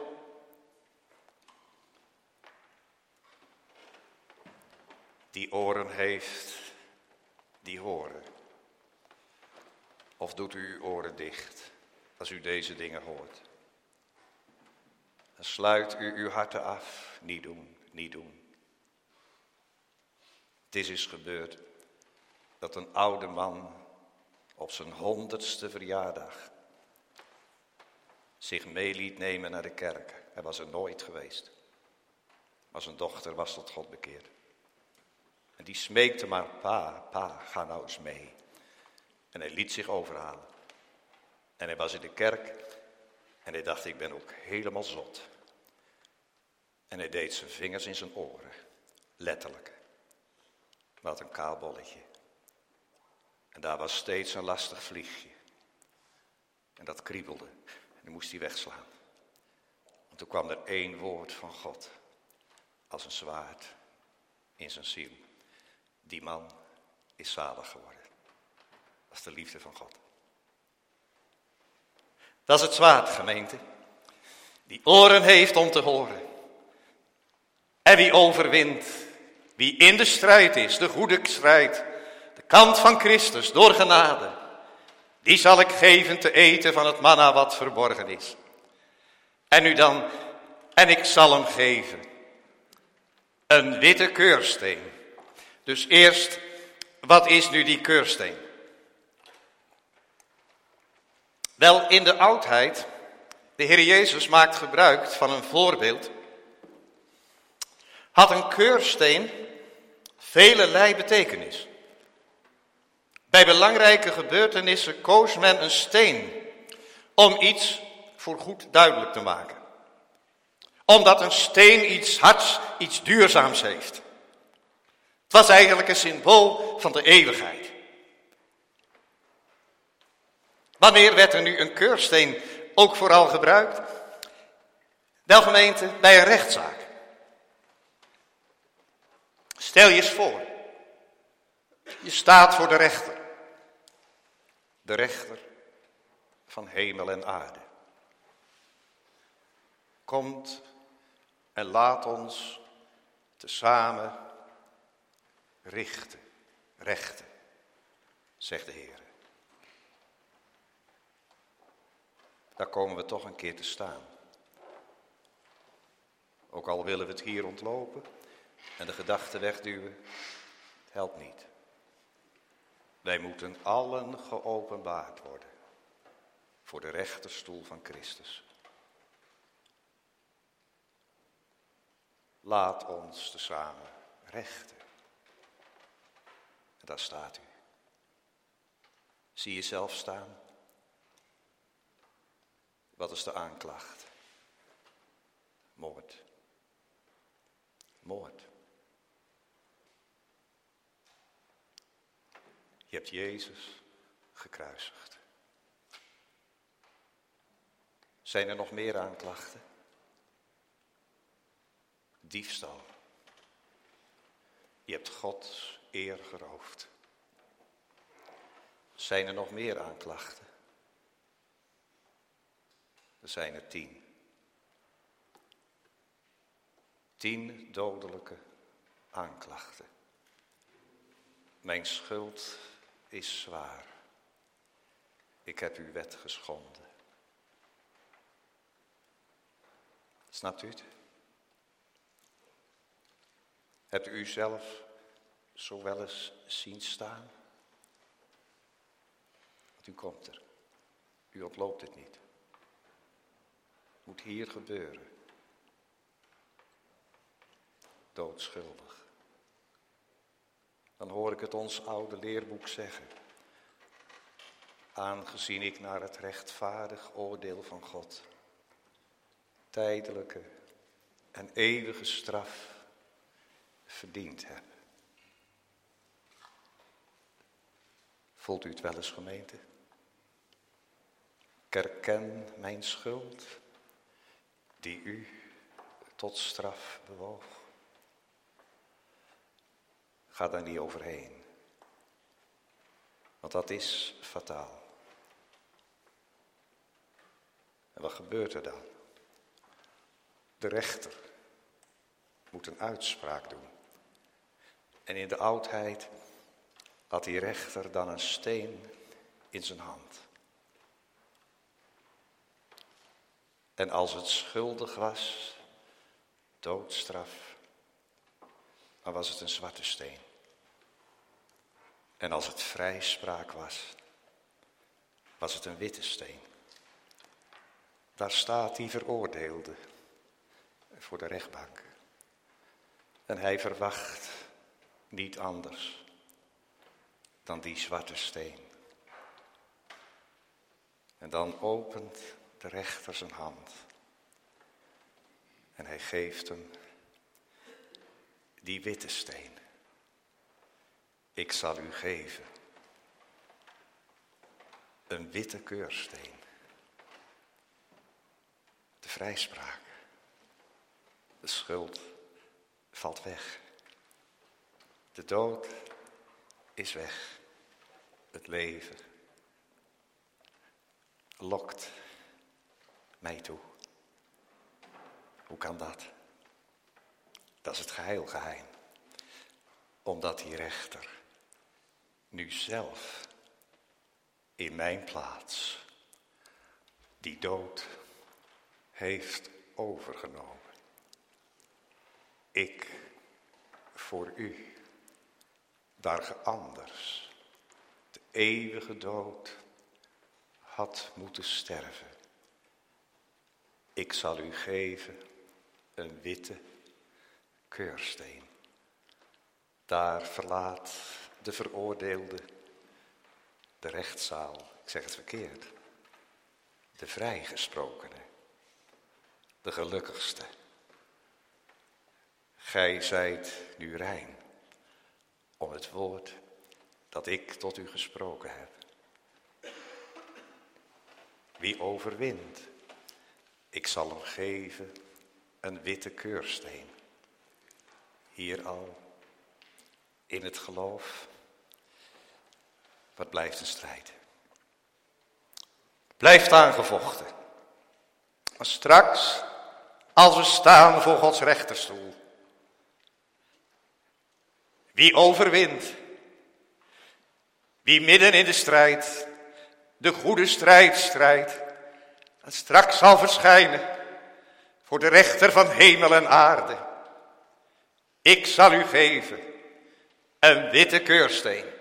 Die oren heeft, die horen. Of doet u uw oren dicht als u deze dingen hoort? Dan sluit u uw harten af. Niet doen, niet doen. Het is eens gebeurd dat een oude man op zijn 100ste verjaardag zich mee liet nemen naar de kerk. Hij was er nooit geweest. Maar zijn dochter was tot God bekeerd. En die smeekte maar, pa, ga nou eens mee. En hij liet zich overhalen. En hij was in de kerk en hij dacht, ik ben ook helemaal zot. En hij deed zijn vingers in zijn oren, letterlijk. Wat een kaal bolletje. En daar was steeds een lastig vliegje. En dat kriebelde. En die moest hij wegslaan. Want toen kwam er 1 woord van God. Als een zwaard in zijn ziel. Die man is zalig geworden. Dat is de liefde van God. Dat is het zwaard, gemeente. Die oren heeft om te horen. En wie overwint, wie in de strijd is, de goede strijd, de kant van Christus door genade, die zal ik geven te eten van het manna wat verborgen is. En nu dan, en ik zal hem geven een witte keursteen. Dus eerst, wat is nu die keursteen? Wel, in de oudheid, de Heer Jezus maakt gebruik van een voorbeeld, had een keursteen velelei betekenis. Bij belangrijke gebeurtenissen koos men een steen om iets voorgoed duidelijk te maken. Omdat een steen iets hards, iets duurzaams heeft. Het was eigenlijk een symbool van de eeuwigheid. Wanneer werd er nu een keursteen ook vooral gebruikt? Wel, gemeente, bij een rechtszaak. Stel je eens voor, je staat voor de rechter. De rechter van hemel en aarde. Komt en laat ons tezamen rechten, zegt de Heer. Daar komen we toch een keer te staan. Ook al willen we het hier ontlopen en de gedachten wegduwen, het helpt niet. Wij moeten allen geopenbaard worden voor de rechterstoel van Christus. Laat ons tezamen rechten. En daar staat u. Zie je zelf staan? Wat is de aanklacht? Moord. Moord. Je hebt Jezus gekruisigd. Zijn er nog meer aanklachten? Diefstal. Je hebt Gods eer geroofd. Zijn er nog meer aanklachten? Er zijn er 10. 10 dodelijke aanklachten. Mijn schuld is zwaar. Ik heb uw wet geschonden. Snapt u het? Hebt u zelf zo wel eens zien staan? Want u komt er. U ontloopt het niet. Het moet hier gebeuren. Doodschuldig. Dan hoor ik het ons oude leerboek zeggen. Aangezien ik naar het rechtvaardig oordeel van God tijdelijke en eeuwige straf verdiend heb. Voelt u het wel eens, gemeente? Ik erken mijn schuld die u tot straf bewoog. Ga daar niet overheen. Want dat is fataal. En wat gebeurt er dan? De rechter moet een uitspraak doen. En in de oudheid had die rechter dan een steen in zijn hand. En als het schuldig was, doodstraf, dan was het een zwarte steen. En als het vrijspraak was, was het een witte steen. Daar staat die veroordeelde voor de rechtbank. En hij verwacht niet anders dan die zwarte steen. En dan opent de rechter zijn hand. En hij geeft hem die witte steen. Ik zal u geven een witte keursteen. De vrijspraak. De schuld valt weg. De dood is weg. Het leven lokt mij toe. Hoe kan dat? Dat is het geheel geheim. Omdat die rechter nu zelf in mijn plaats die dood heeft overgenomen. Ik voor u, daar ge anders de eeuwige dood had moeten sterven. Ik zal u geven een witte keursteen. Daar verlaat de veroordeelde de rechtszaal. Ik zeg het verkeerd. De vrijgesprokene. De gelukkigste. Gij zijt nu rein om het woord dat ik tot u gesproken heb. Wie overwint, ik zal hem geven een witte keursteen. Hier al in het geloof. Wat blijft een strijd? Blijft aangevochten. Maar straks, als we staan voor Gods rechterstoel. Wie overwint? Wie midden in de strijd, de goede strijd strijdt. En straks zal verschijnen voor de rechter van hemel en aarde. Ik zal u geven een witte keursteen.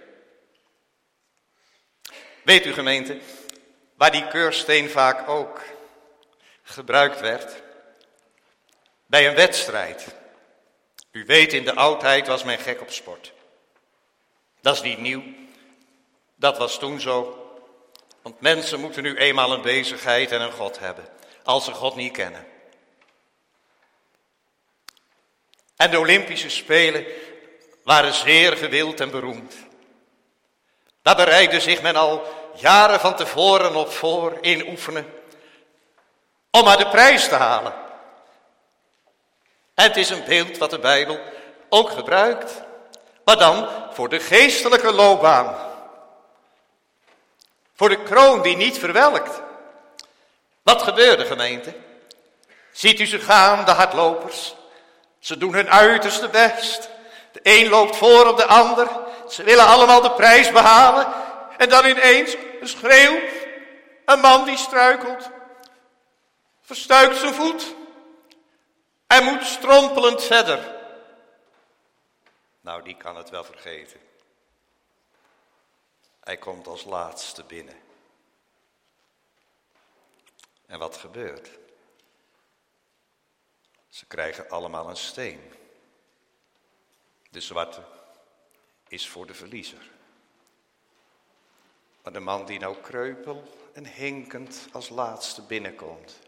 Weet u, gemeente, waar die keursteen vaak ook gebruikt werd? Bij een wedstrijd. U weet, in de oudheid was men gek op sport. Dat is niet nieuw. Dat was toen zo. Want mensen moeten nu eenmaal een bezigheid en een God hebben. Als ze God niet kennen. En de Olympische Spelen waren zeer gewild en beroemd. Daar bereidde zich men al jaren van tevoren op voor in oefenen. Om maar de prijs te halen. En het is een beeld wat de Bijbel ook gebruikt. Maar dan voor de geestelijke loopbaan. Voor de kroon die niet verwelkt. Wat gebeurde, gemeente? Ziet u ze gaan, de hardlopers? Ze doen hun uiterste best. De een loopt voor op de ander. Ze willen allemaal de prijs behalen. En dan ineens een schreeuw. Een man die struikelt. Verstuikt zijn voet. En moet strompelend verder. Nou, die kan het wel vergeten. Hij komt als laatste binnen. En wat gebeurt? Ze krijgen allemaal een steen. De zwarte is voor de verliezer. Maar de man die nou kreupel en hinkend als laatste binnenkomt,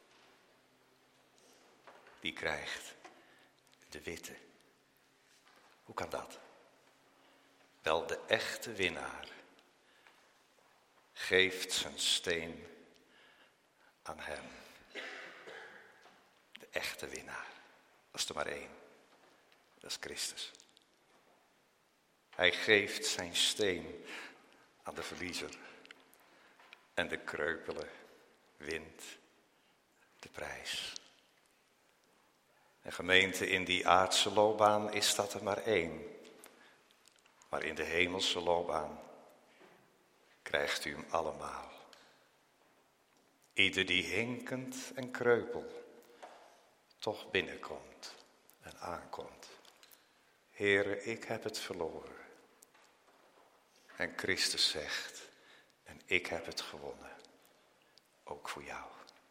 die krijgt de witte. Hoe kan dat? Wel, de echte winnaar geeft zijn steen aan hem. De echte winnaar. Dat is er maar één. Dat is Christus. Hij geeft zijn steen aan de verliezer. En de kreupele wint de prijs. En gemeente, in die aardse loopbaan is dat er maar één. Maar in de hemelse loopbaan krijgt u hem allemaal. Ieder die hinkend en kreupel toch binnenkomt en aankomt. Heere, ik heb het verloren. En Christus zegt, en ik heb het gewonnen. Ook voor jou.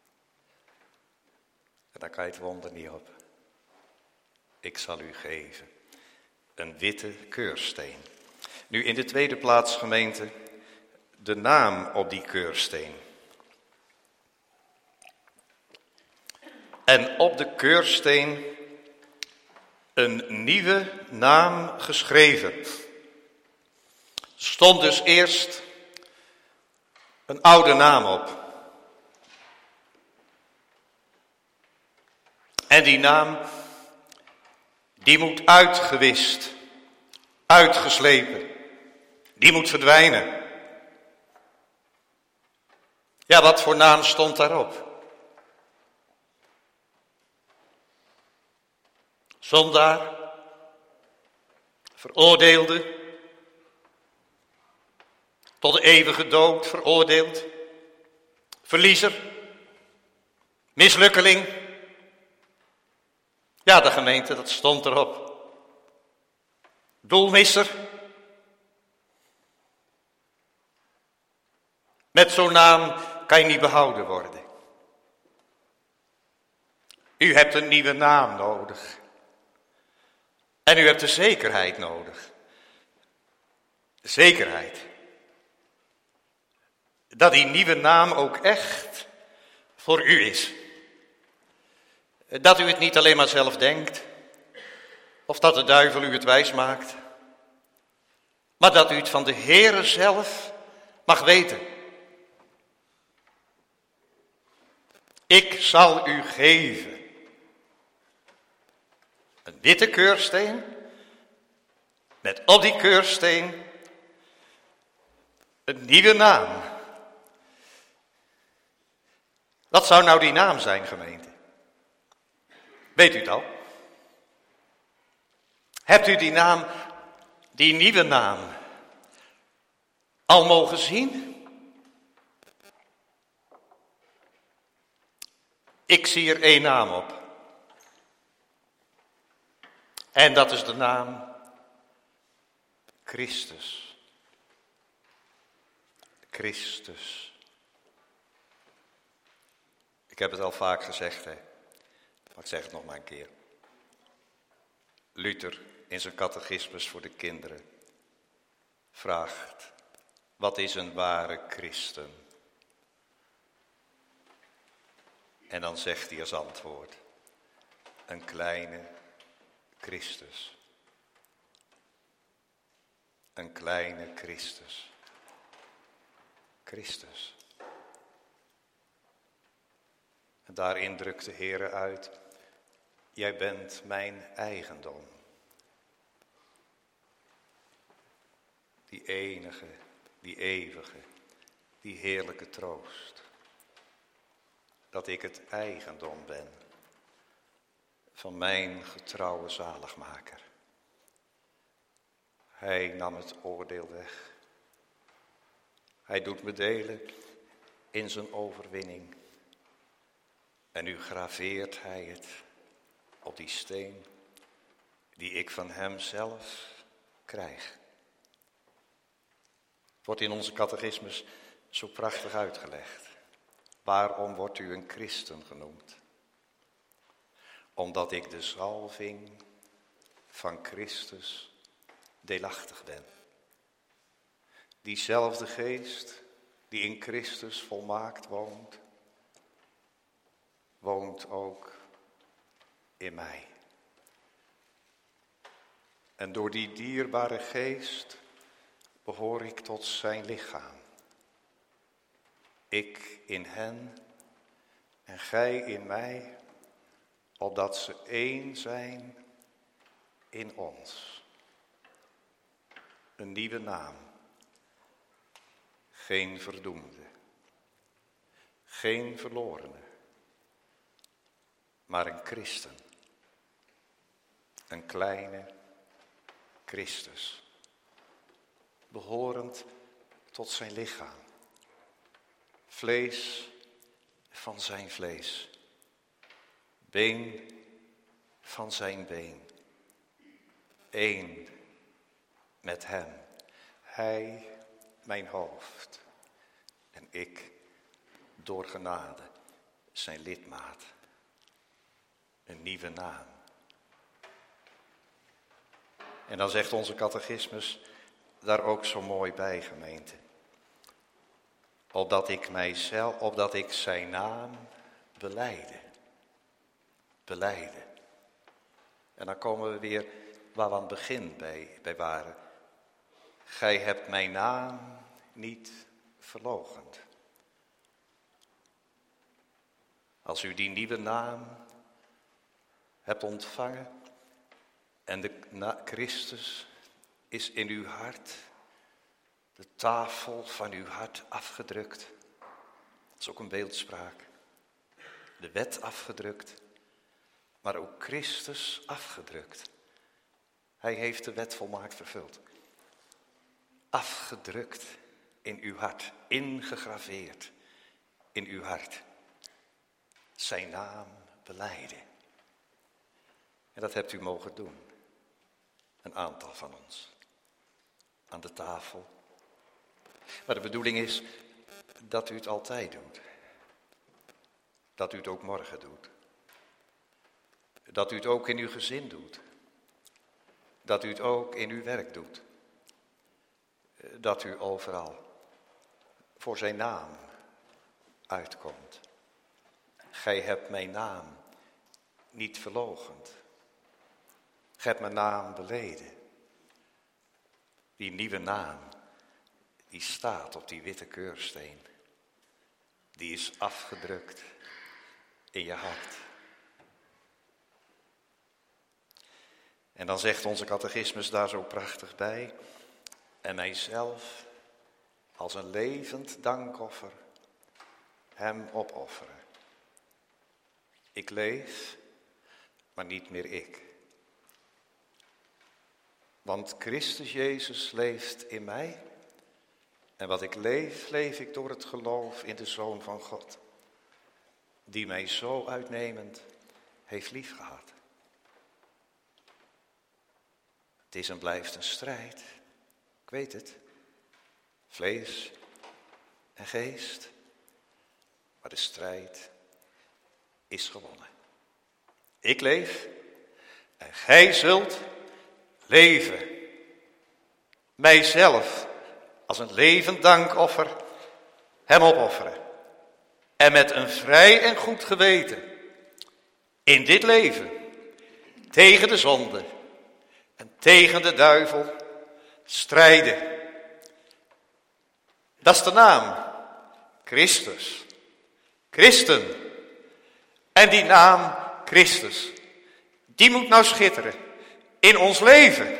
En daar kan je het wonder niet op. Ik zal u geven een witte keursteen. Nu in de tweede plaats, gemeente, de naam op die keursteen. En op de keursteen een nieuwe naam geschreven. Stond dus eerst een oude naam op. En die naam, die moet uitgewist, uitgeslepen. Die moet verdwijnen. Ja, wat voor naam stond daarop? Zondaar, veroordeelde, tot de eeuwige dood veroordeeld, verliezer, mislukkeling. Ja, de gemeente, dat stond erop. Doelmisser. Met zo'n naam kan je niet behouden worden. U hebt een nieuwe naam nodig. En u hebt de zekerheid nodig. De zekerheid. Dat die nieuwe naam ook echt voor u is. Dat u het niet alleen maar zelf denkt. Of dat de duivel u het wijs maakt. Maar dat u het van de Heere zelf mag weten. Ik zal u geven een witte keursteen, met op die keursteen een nieuwe naam. Wat zou nou die naam zijn, gemeente? Weet u het al? Hebt u die naam, die nieuwe naam, al mogen zien? Ik zie er één naam op. En dat is de naam Christus. Christus. Ik heb het al vaak gezegd, hè. Maar ik zeg het nog maar een keer. Luther in zijn catechismus voor de kinderen vraagt: wat is een ware christen? En dan zegt hij als antwoord: een kleine Christus. Een kleine Christus. Christus. En daarin drukt de Heere uit: jij bent mijn eigendom. Die enige, die eeuwige, die heerlijke troost. Dat ik het eigendom ben van mijn getrouwe zaligmaker. Hij nam het oordeel weg. Hij doet me delen in zijn overwinning. En nu graveert hij het op die steen die ik van hem zelf krijg. Het wordt in onze catechismus zo prachtig uitgelegd. Waarom wordt u een christen genoemd? Omdat ik de zalving van Christus deelachtig ben. Diezelfde geest die in Christus volmaakt woont, woont ook in mij. En door die dierbare geest behoor ik tot zijn lichaam. Ik in hen en gij in mij, opdat ze één zijn in ons. Een nieuwe naam. Geen verdoemde. Geen verlorene. Maar een christen. Een kleine Christus. Behorend tot zijn lichaam. Vlees van zijn vlees. Been van zijn been. Eén met hem. Hij mijn hoofd. En ik door genade zijn lidmaat. Een nieuwe naam. En dan zegt onze catechismus daar ook zo mooi bij, gemeente. Opdat ik zijn naam belijde. Belijde. En dan komen we weer waar we aan het begin bij waren. Gij hebt mijn naam niet verloochend. Als u die nieuwe naam hebt ontvangen en de Christus is in uw hart, de tafel van uw hart afgedrukt. Dat is ook een beeldspraak. De wet afgedrukt, maar ook Christus afgedrukt. Hij heeft de wet volmaakt vervuld. Afgedrukt in uw hart, ingegraveerd in uw hart. Zijn naam belijden. En dat hebt u mogen doen. Een aantal van ons. Aan de tafel. Maar de bedoeling is dat u het altijd doet. Dat u het ook morgen doet. Dat u het ook in uw gezin doet. Dat u het ook in uw werk doet. Dat u overal voor zijn naam uitkomt. Gij hebt mijn naam niet verloochend. Gij hebt mijn naam beleden. Die nieuwe naam, die staat op die witte keursteen. Die is afgedrukt in je hart. En dan zegt onze catechismus daar zo prachtig bij. En mijzelf als een levend dankoffer hem opofferen. Ik leef, maar niet meer ik. Want Christus Jezus leeft in mij. En wat ik leef, leef ik door het geloof in de Zoon van God. Die mij zo uitnemend heeft liefgehad. Het is en blijft een strijd. Ik weet het. Vlees en geest. Maar de strijd is gewonnen. Ik leef en gij zult leven. Mijzelf als een levend dankoffer hem opofferen. En met een vrij en goed geweten in dit leven tegen de zonde en tegen de duivel strijden. Dat is de naam. Christus. Christen. En die naam Christus, die moet nou schitteren in ons leven.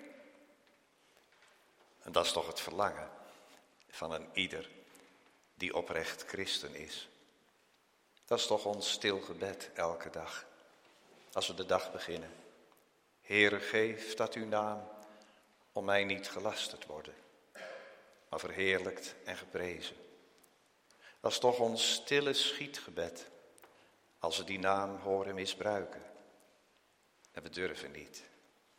En dat is toch het verlangen van een ieder die oprecht christen is. Dat is toch ons stil gebed elke dag. Als we de dag beginnen. Heere, geef dat uw naam om mij niet gelasterd worden, maar verheerlijkt en geprezen. Dat is toch ons stille schietgebed als we die naam horen misbruiken. En we durven niet.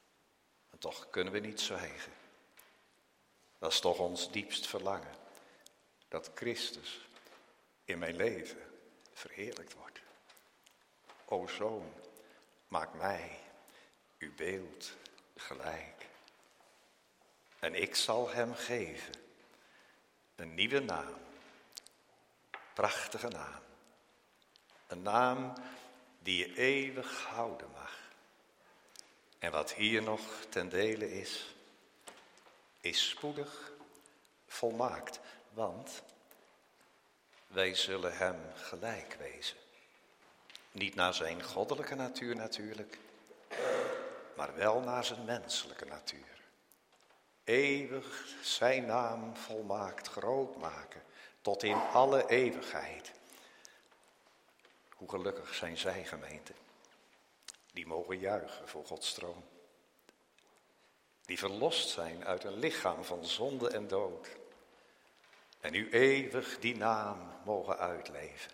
toch kunnen we niet zwijgen. Dat is toch ons diepst verlangen. Dat Christus in mijn leven verheerlijkt wordt. O Zoon, maak mij uw beeld gelijk. En ik zal hem geven een nieuwe naam. Prachtige naam. Een naam die je eeuwig houden mag. En wat hier nog ten dele is spoedig volmaakt. Want wij zullen hem gelijk wezen. Niet naar zijn goddelijke natuur natuurlijk, maar wel naar zijn menselijke natuur. Eeuwig zijn naam volmaakt groot maken, tot in alle eeuwigheid. Hoe gelukkig zijn zij, gemeente, die mogen juichen voor Gods troon. Die verlost zijn uit een lichaam van zonde en dood. En u eeuwig die naam mogen uitleven.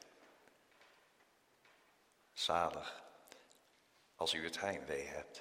Zalig als u het heimwee hebt.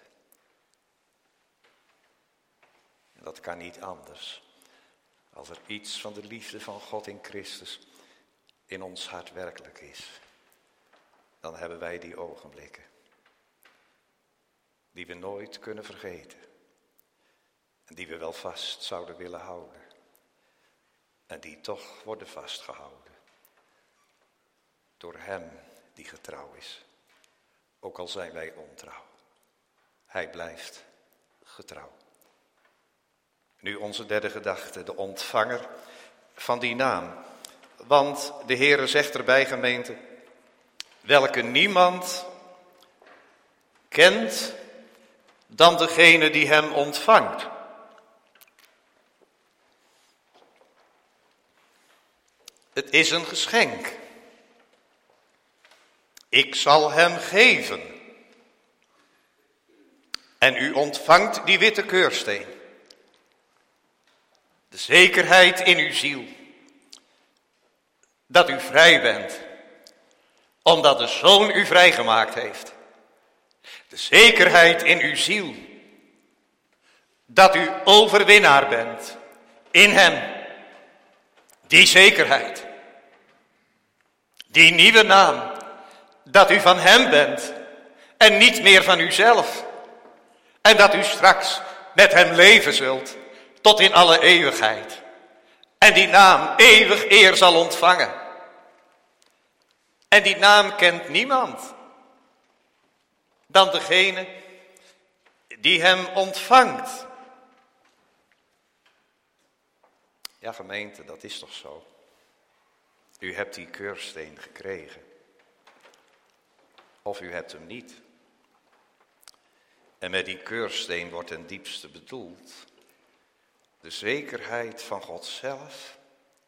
En dat kan niet anders als er iets van de liefde van God in Christus in ons hart werkelijk is. Dan hebben wij die ogenblikken die we nooit kunnen vergeten. En die we wel vast zouden willen houden. En die toch worden vastgehouden. Door hem die getrouw is. Ook al zijn wij ontrouw. Hij blijft getrouw. Nu onze derde gedachte, de ontvanger van die naam. Want de Heere zegt erbij, gemeente, welke niemand kent dan degene die hem ontvangt. Het is een geschenk. Ik zal hem geven. En u ontvangt die witte keursteen. De zekerheid in uw ziel. Dat u vrij bent. Omdat de Zoon u vrijgemaakt heeft. De zekerheid in uw ziel. Dat u overwinnaar bent. In hem. Die zekerheid. Die nieuwe naam. Dat u van hem bent. En niet meer van uzelf. En dat u straks met hem leven zult. Tot in alle eeuwigheid. En die naam eeuwig eer zal ontvangen. En die naam kent niemand. Dan degene die hem ontvangt. Ja, gemeente, dat is toch zo. U hebt die keursteen gekregen. Of u hebt hem niet. En met die keursteen wordt ten diepste bedoeld de zekerheid van God zelf,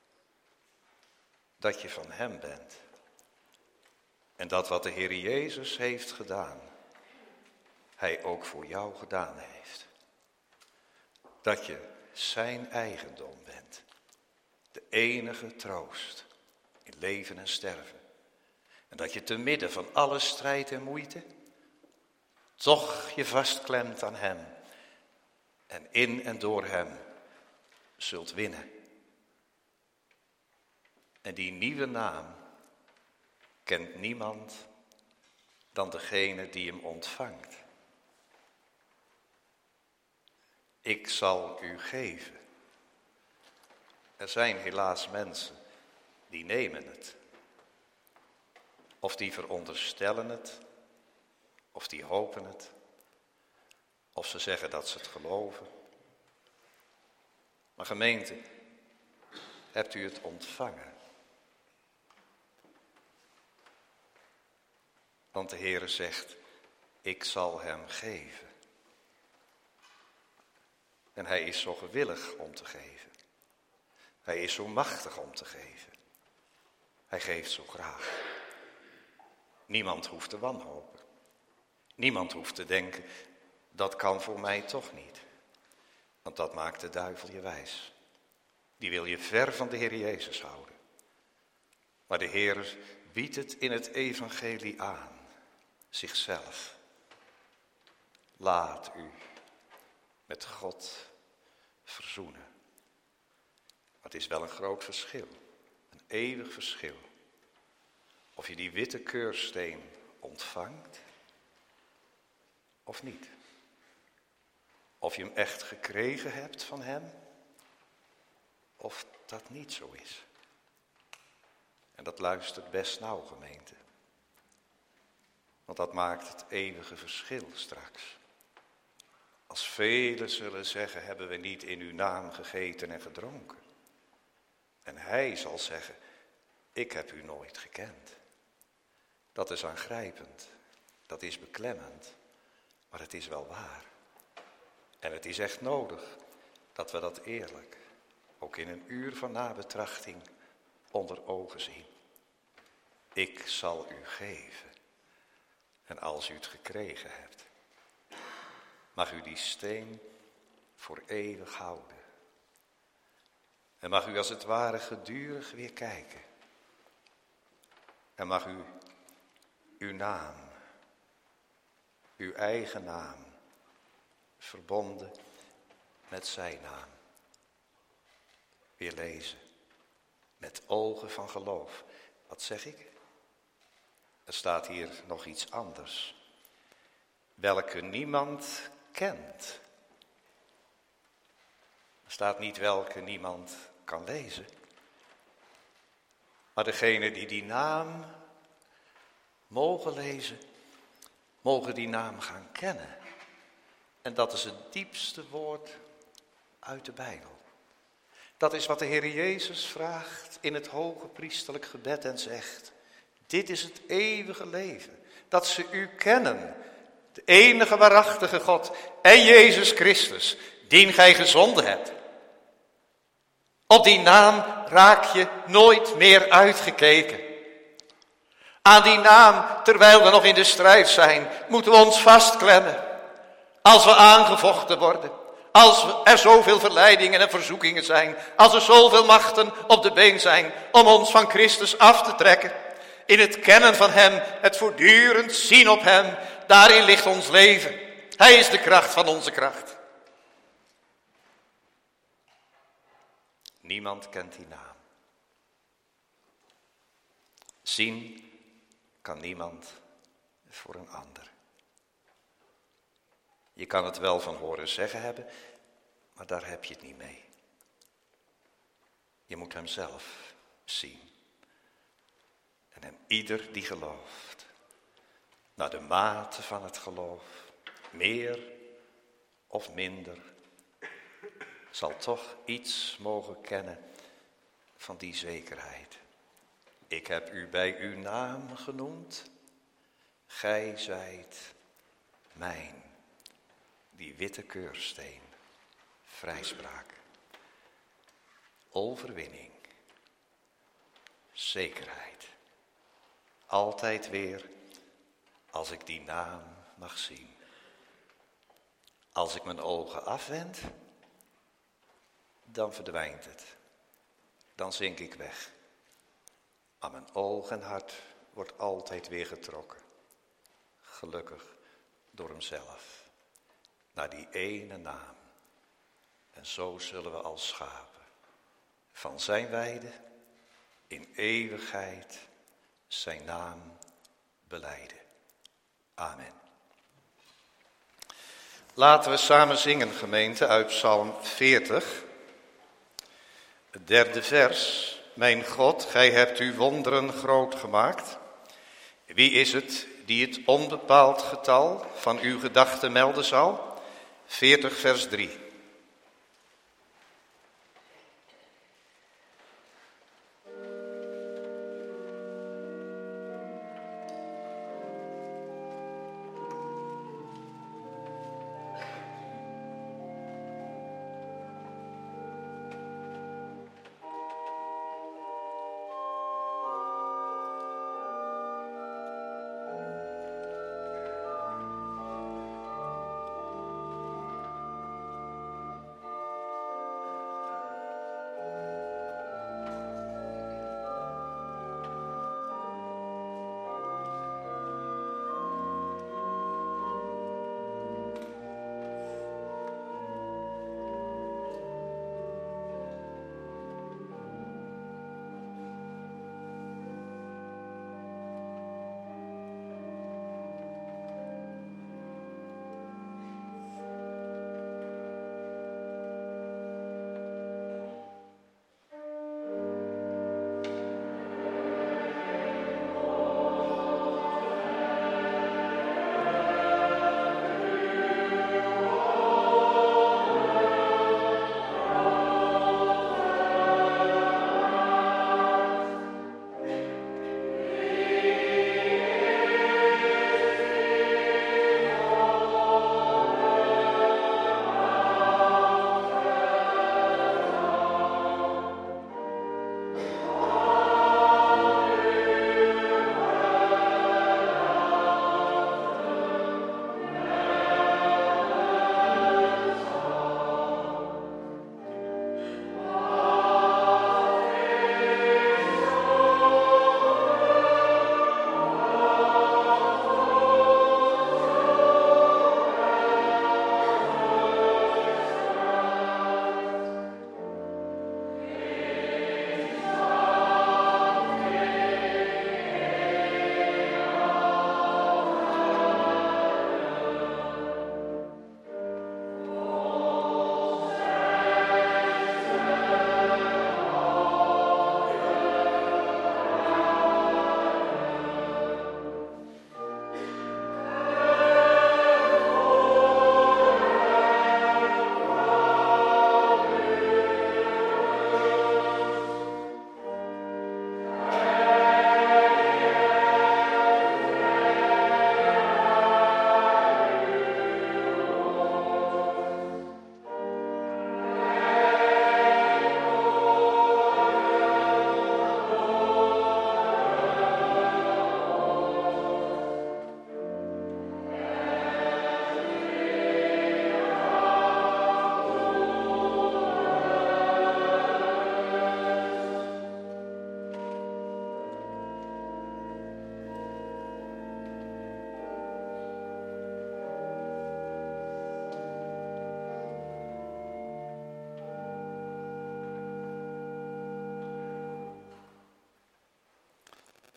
dat je van hem bent. En dat wat de Heer Jezus heeft gedaan, hij ook voor jou gedaan heeft. Dat je zijn eigendom bent. De enige troost in leven en sterven. En dat je te midden van alle strijd en moeite toch je vastklemt aan hem. En in en door hem zult winnen. En die nieuwe naam kent niemand dan degene die hem ontvangt. Ik zal u geven. Er zijn helaas mensen die nemen het. Of die veronderstellen het. Of die hopen het. Of ze zeggen dat ze het geloven. Maar gemeente, hebt u het ontvangen? Want de Heere zegt, ik zal hem geven. En hij is zo gewillig om te geven. Hij is zo machtig om te geven. Hij geeft zo graag. Niemand hoeft te wanhopen. Niemand hoeft te denken, dat kan voor mij toch niet. Want dat maakt de duivel je wijs. Die wil je ver van de Heer Jezus houden. Maar de Heer biedt het in het evangelie aan. Zichzelf. Laat u met God verzoenen. Maar het is wel een groot verschil, een eeuwig verschil. Of je die witte keursteen ontvangt of niet. Of je hem echt gekregen hebt van hem of dat niet zo is. En dat luistert best nauw, gemeente. Want dat maakt het eeuwige verschil straks. Als velen zullen zeggen, hebben we niet in uw naam gegeten en gedronken. En hij zal zeggen, ik heb u nooit gekend. Dat is aangrijpend, dat is beklemmend, maar het is wel waar. En het is echt nodig dat we dat eerlijk, ook in een uur van nabetrachting, onder ogen zien. Ik zal u geven. En als u het gekregen hebt, mag u die steen voor eeuwig houden. En mag u als het ware gedurig weer kijken. En mag u uw naam, uw eigen naam, verbonden met zijn naam, weer lezen. Met ogen van geloof. Wat zeg ik? Er staat hier nog iets anders. Welke niemand kent. Er staat niet welke niemand kan lezen. Maar degene die die naam mogen lezen, mogen die naam gaan kennen. En dat is het diepste woord uit de Bijbel. Dat is wat de Heer Jezus vraagt in het hoge priesterlijk gebed en zegt. Dit is het eeuwige leven, dat ze u kennen, de enige waarachtige God en Jezus Christus, dien gij gezonden hebt. Op die naam raak je nooit meer uitgekeken. Aan die naam, terwijl we nog in de strijd zijn, moeten we ons vastklemmen. Als we aangevochten worden, als er zoveel verleidingen en verzoekingen zijn, als er zoveel machten op de been zijn om ons van Christus af te trekken. In het kennen van hem, het voortdurend zien op hem, daarin ligt ons leven. Hij is de kracht van onze kracht. Niemand kent die naam. Zien kan niemand voor een ander. Je kan het wel van horen zeggen hebben, maar daar heb je het niet mee. Je moet hem zelf zien. En hem ieder die gelooft, naar de mate van het geloof, meer of minder, zal toch iets mogen kennen van die zekerheid. Ik heb u bij uw naam genoemd, gij zijt mijn, die witte keursteen, vrijspraak, overwinning, zekerheid. Altijd weer als ik die naam mag zien. Als ik mijn ogen afwend, dan verdwijnt het. Dan zink ik weg. Maar mijn oog en hart wordt altijd weer getrokken. Gelukkig door hemzelf. Naar die ene naam. En zo zullen we als schapen van zijn weide in eeuwigheid zijn naam belijden. Amen. Laten we samen zingen, gemeente, uit Psalm 40. Het derde vers. Mijn God, gij hebt uw wonderen groot gemaakt. Wie is het die het onbepaald getal van uw gedachten melden zal? 40 vers 3.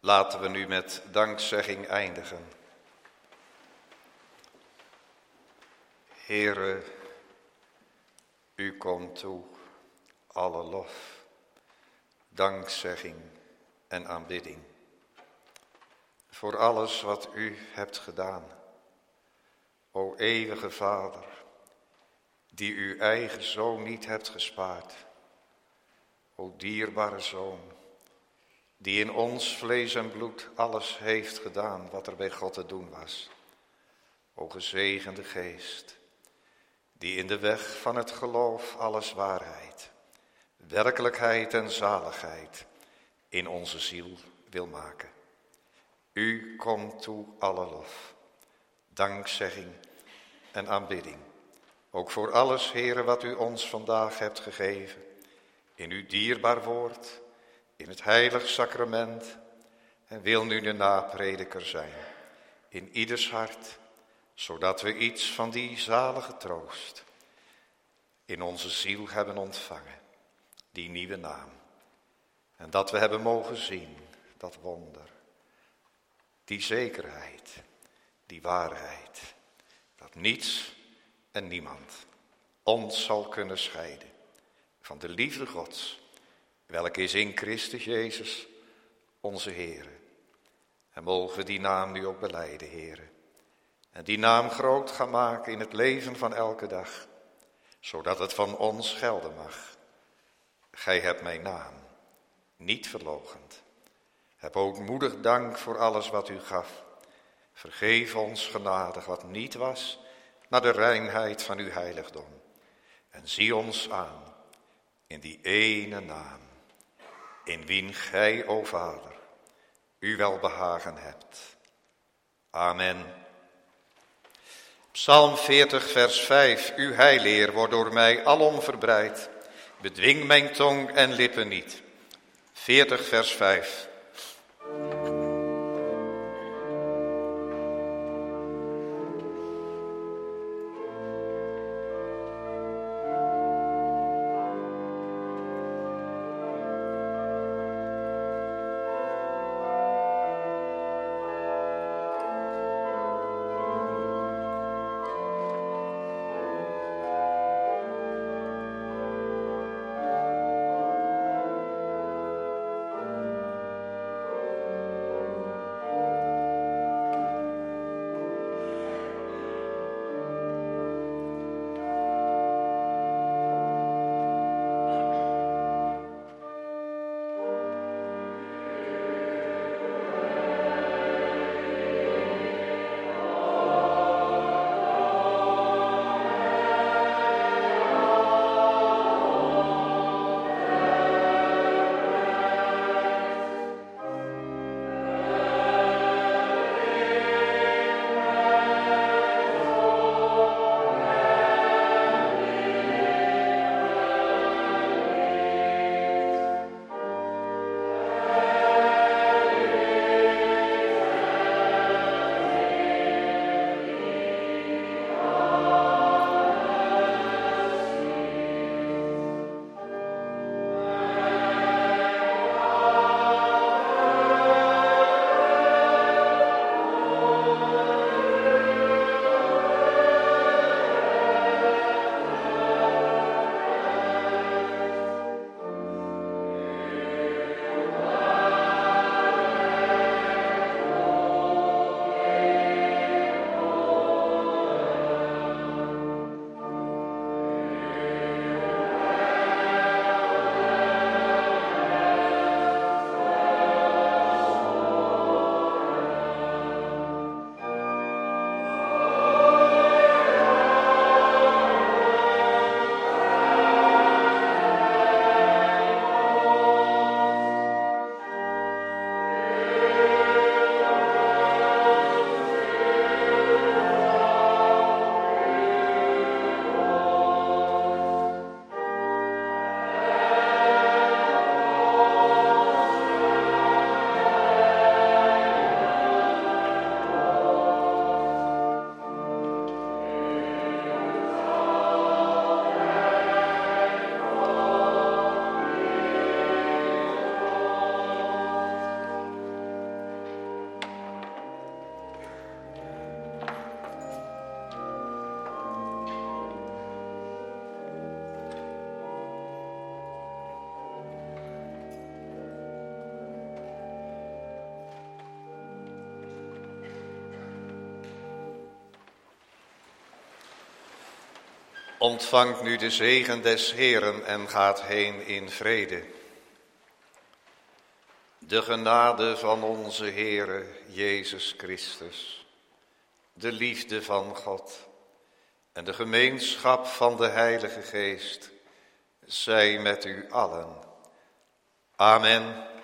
Laten we nu met dankzegging eindigen. Heere, u komt toe alle lof, dankzegging en aanbidding. Voor alles wat u hebt gedaan. O eeuwige Vader, die uw eigen Zoon niet hebt gespaard. O dierbare Zoon, die in ons vlees en bloed alles heeft gedaan wat er bij God te doen was. O gezegende Geest, die in de weg van het geloof alles waarheid, werkelijkheid en zaligheid in onze ziel wil maken. U komt toe alle lof, dankzegging en aanbidding. Ook voor alles, Heere, wat u ons vandaag hebt gegeven, in uw dierbaar woord, in het heilig sacrament, en wil nu de naprediker zijn, in ieders hart, zodat we iets van die zalige troost in onze ziel hebben ontvangen, die nieuwe naam. En dat we hebben mogen zien, dat wonder, die zekerheid, die waarheid, dat niets en niemand ons zal kunnen scheiden van de liefde Gods, welke is in Christus Jezus, onze Heere. En mogen we die naam nu ook belijden, Heere. En die naam groot gaan maken in het leven van elke dag, zodat het van ons gelden mag. Gij hebt mijn naam niet verloochend. Heb ook moedig dank voor alles wat u gaf. Vergeef ons genadig wat niet was, naar de reinheid van uw heiligdom. En zie ons aan in die ene naam, in wien gij, o Vader, u welbehagen hebt. Amen. Psalm 40, vers 5. Uw heileer wordt door mij alom verbreid. Bedwing mijn tong en lippen niet. 40, vers 5. Ontvangt nu de zegen des Heeren en gaat heen in vrede. De genade van onze Heere Jezus Christus, de liefde van God en de gemeenschap van de Heilige Geest zij met u allen. Amen.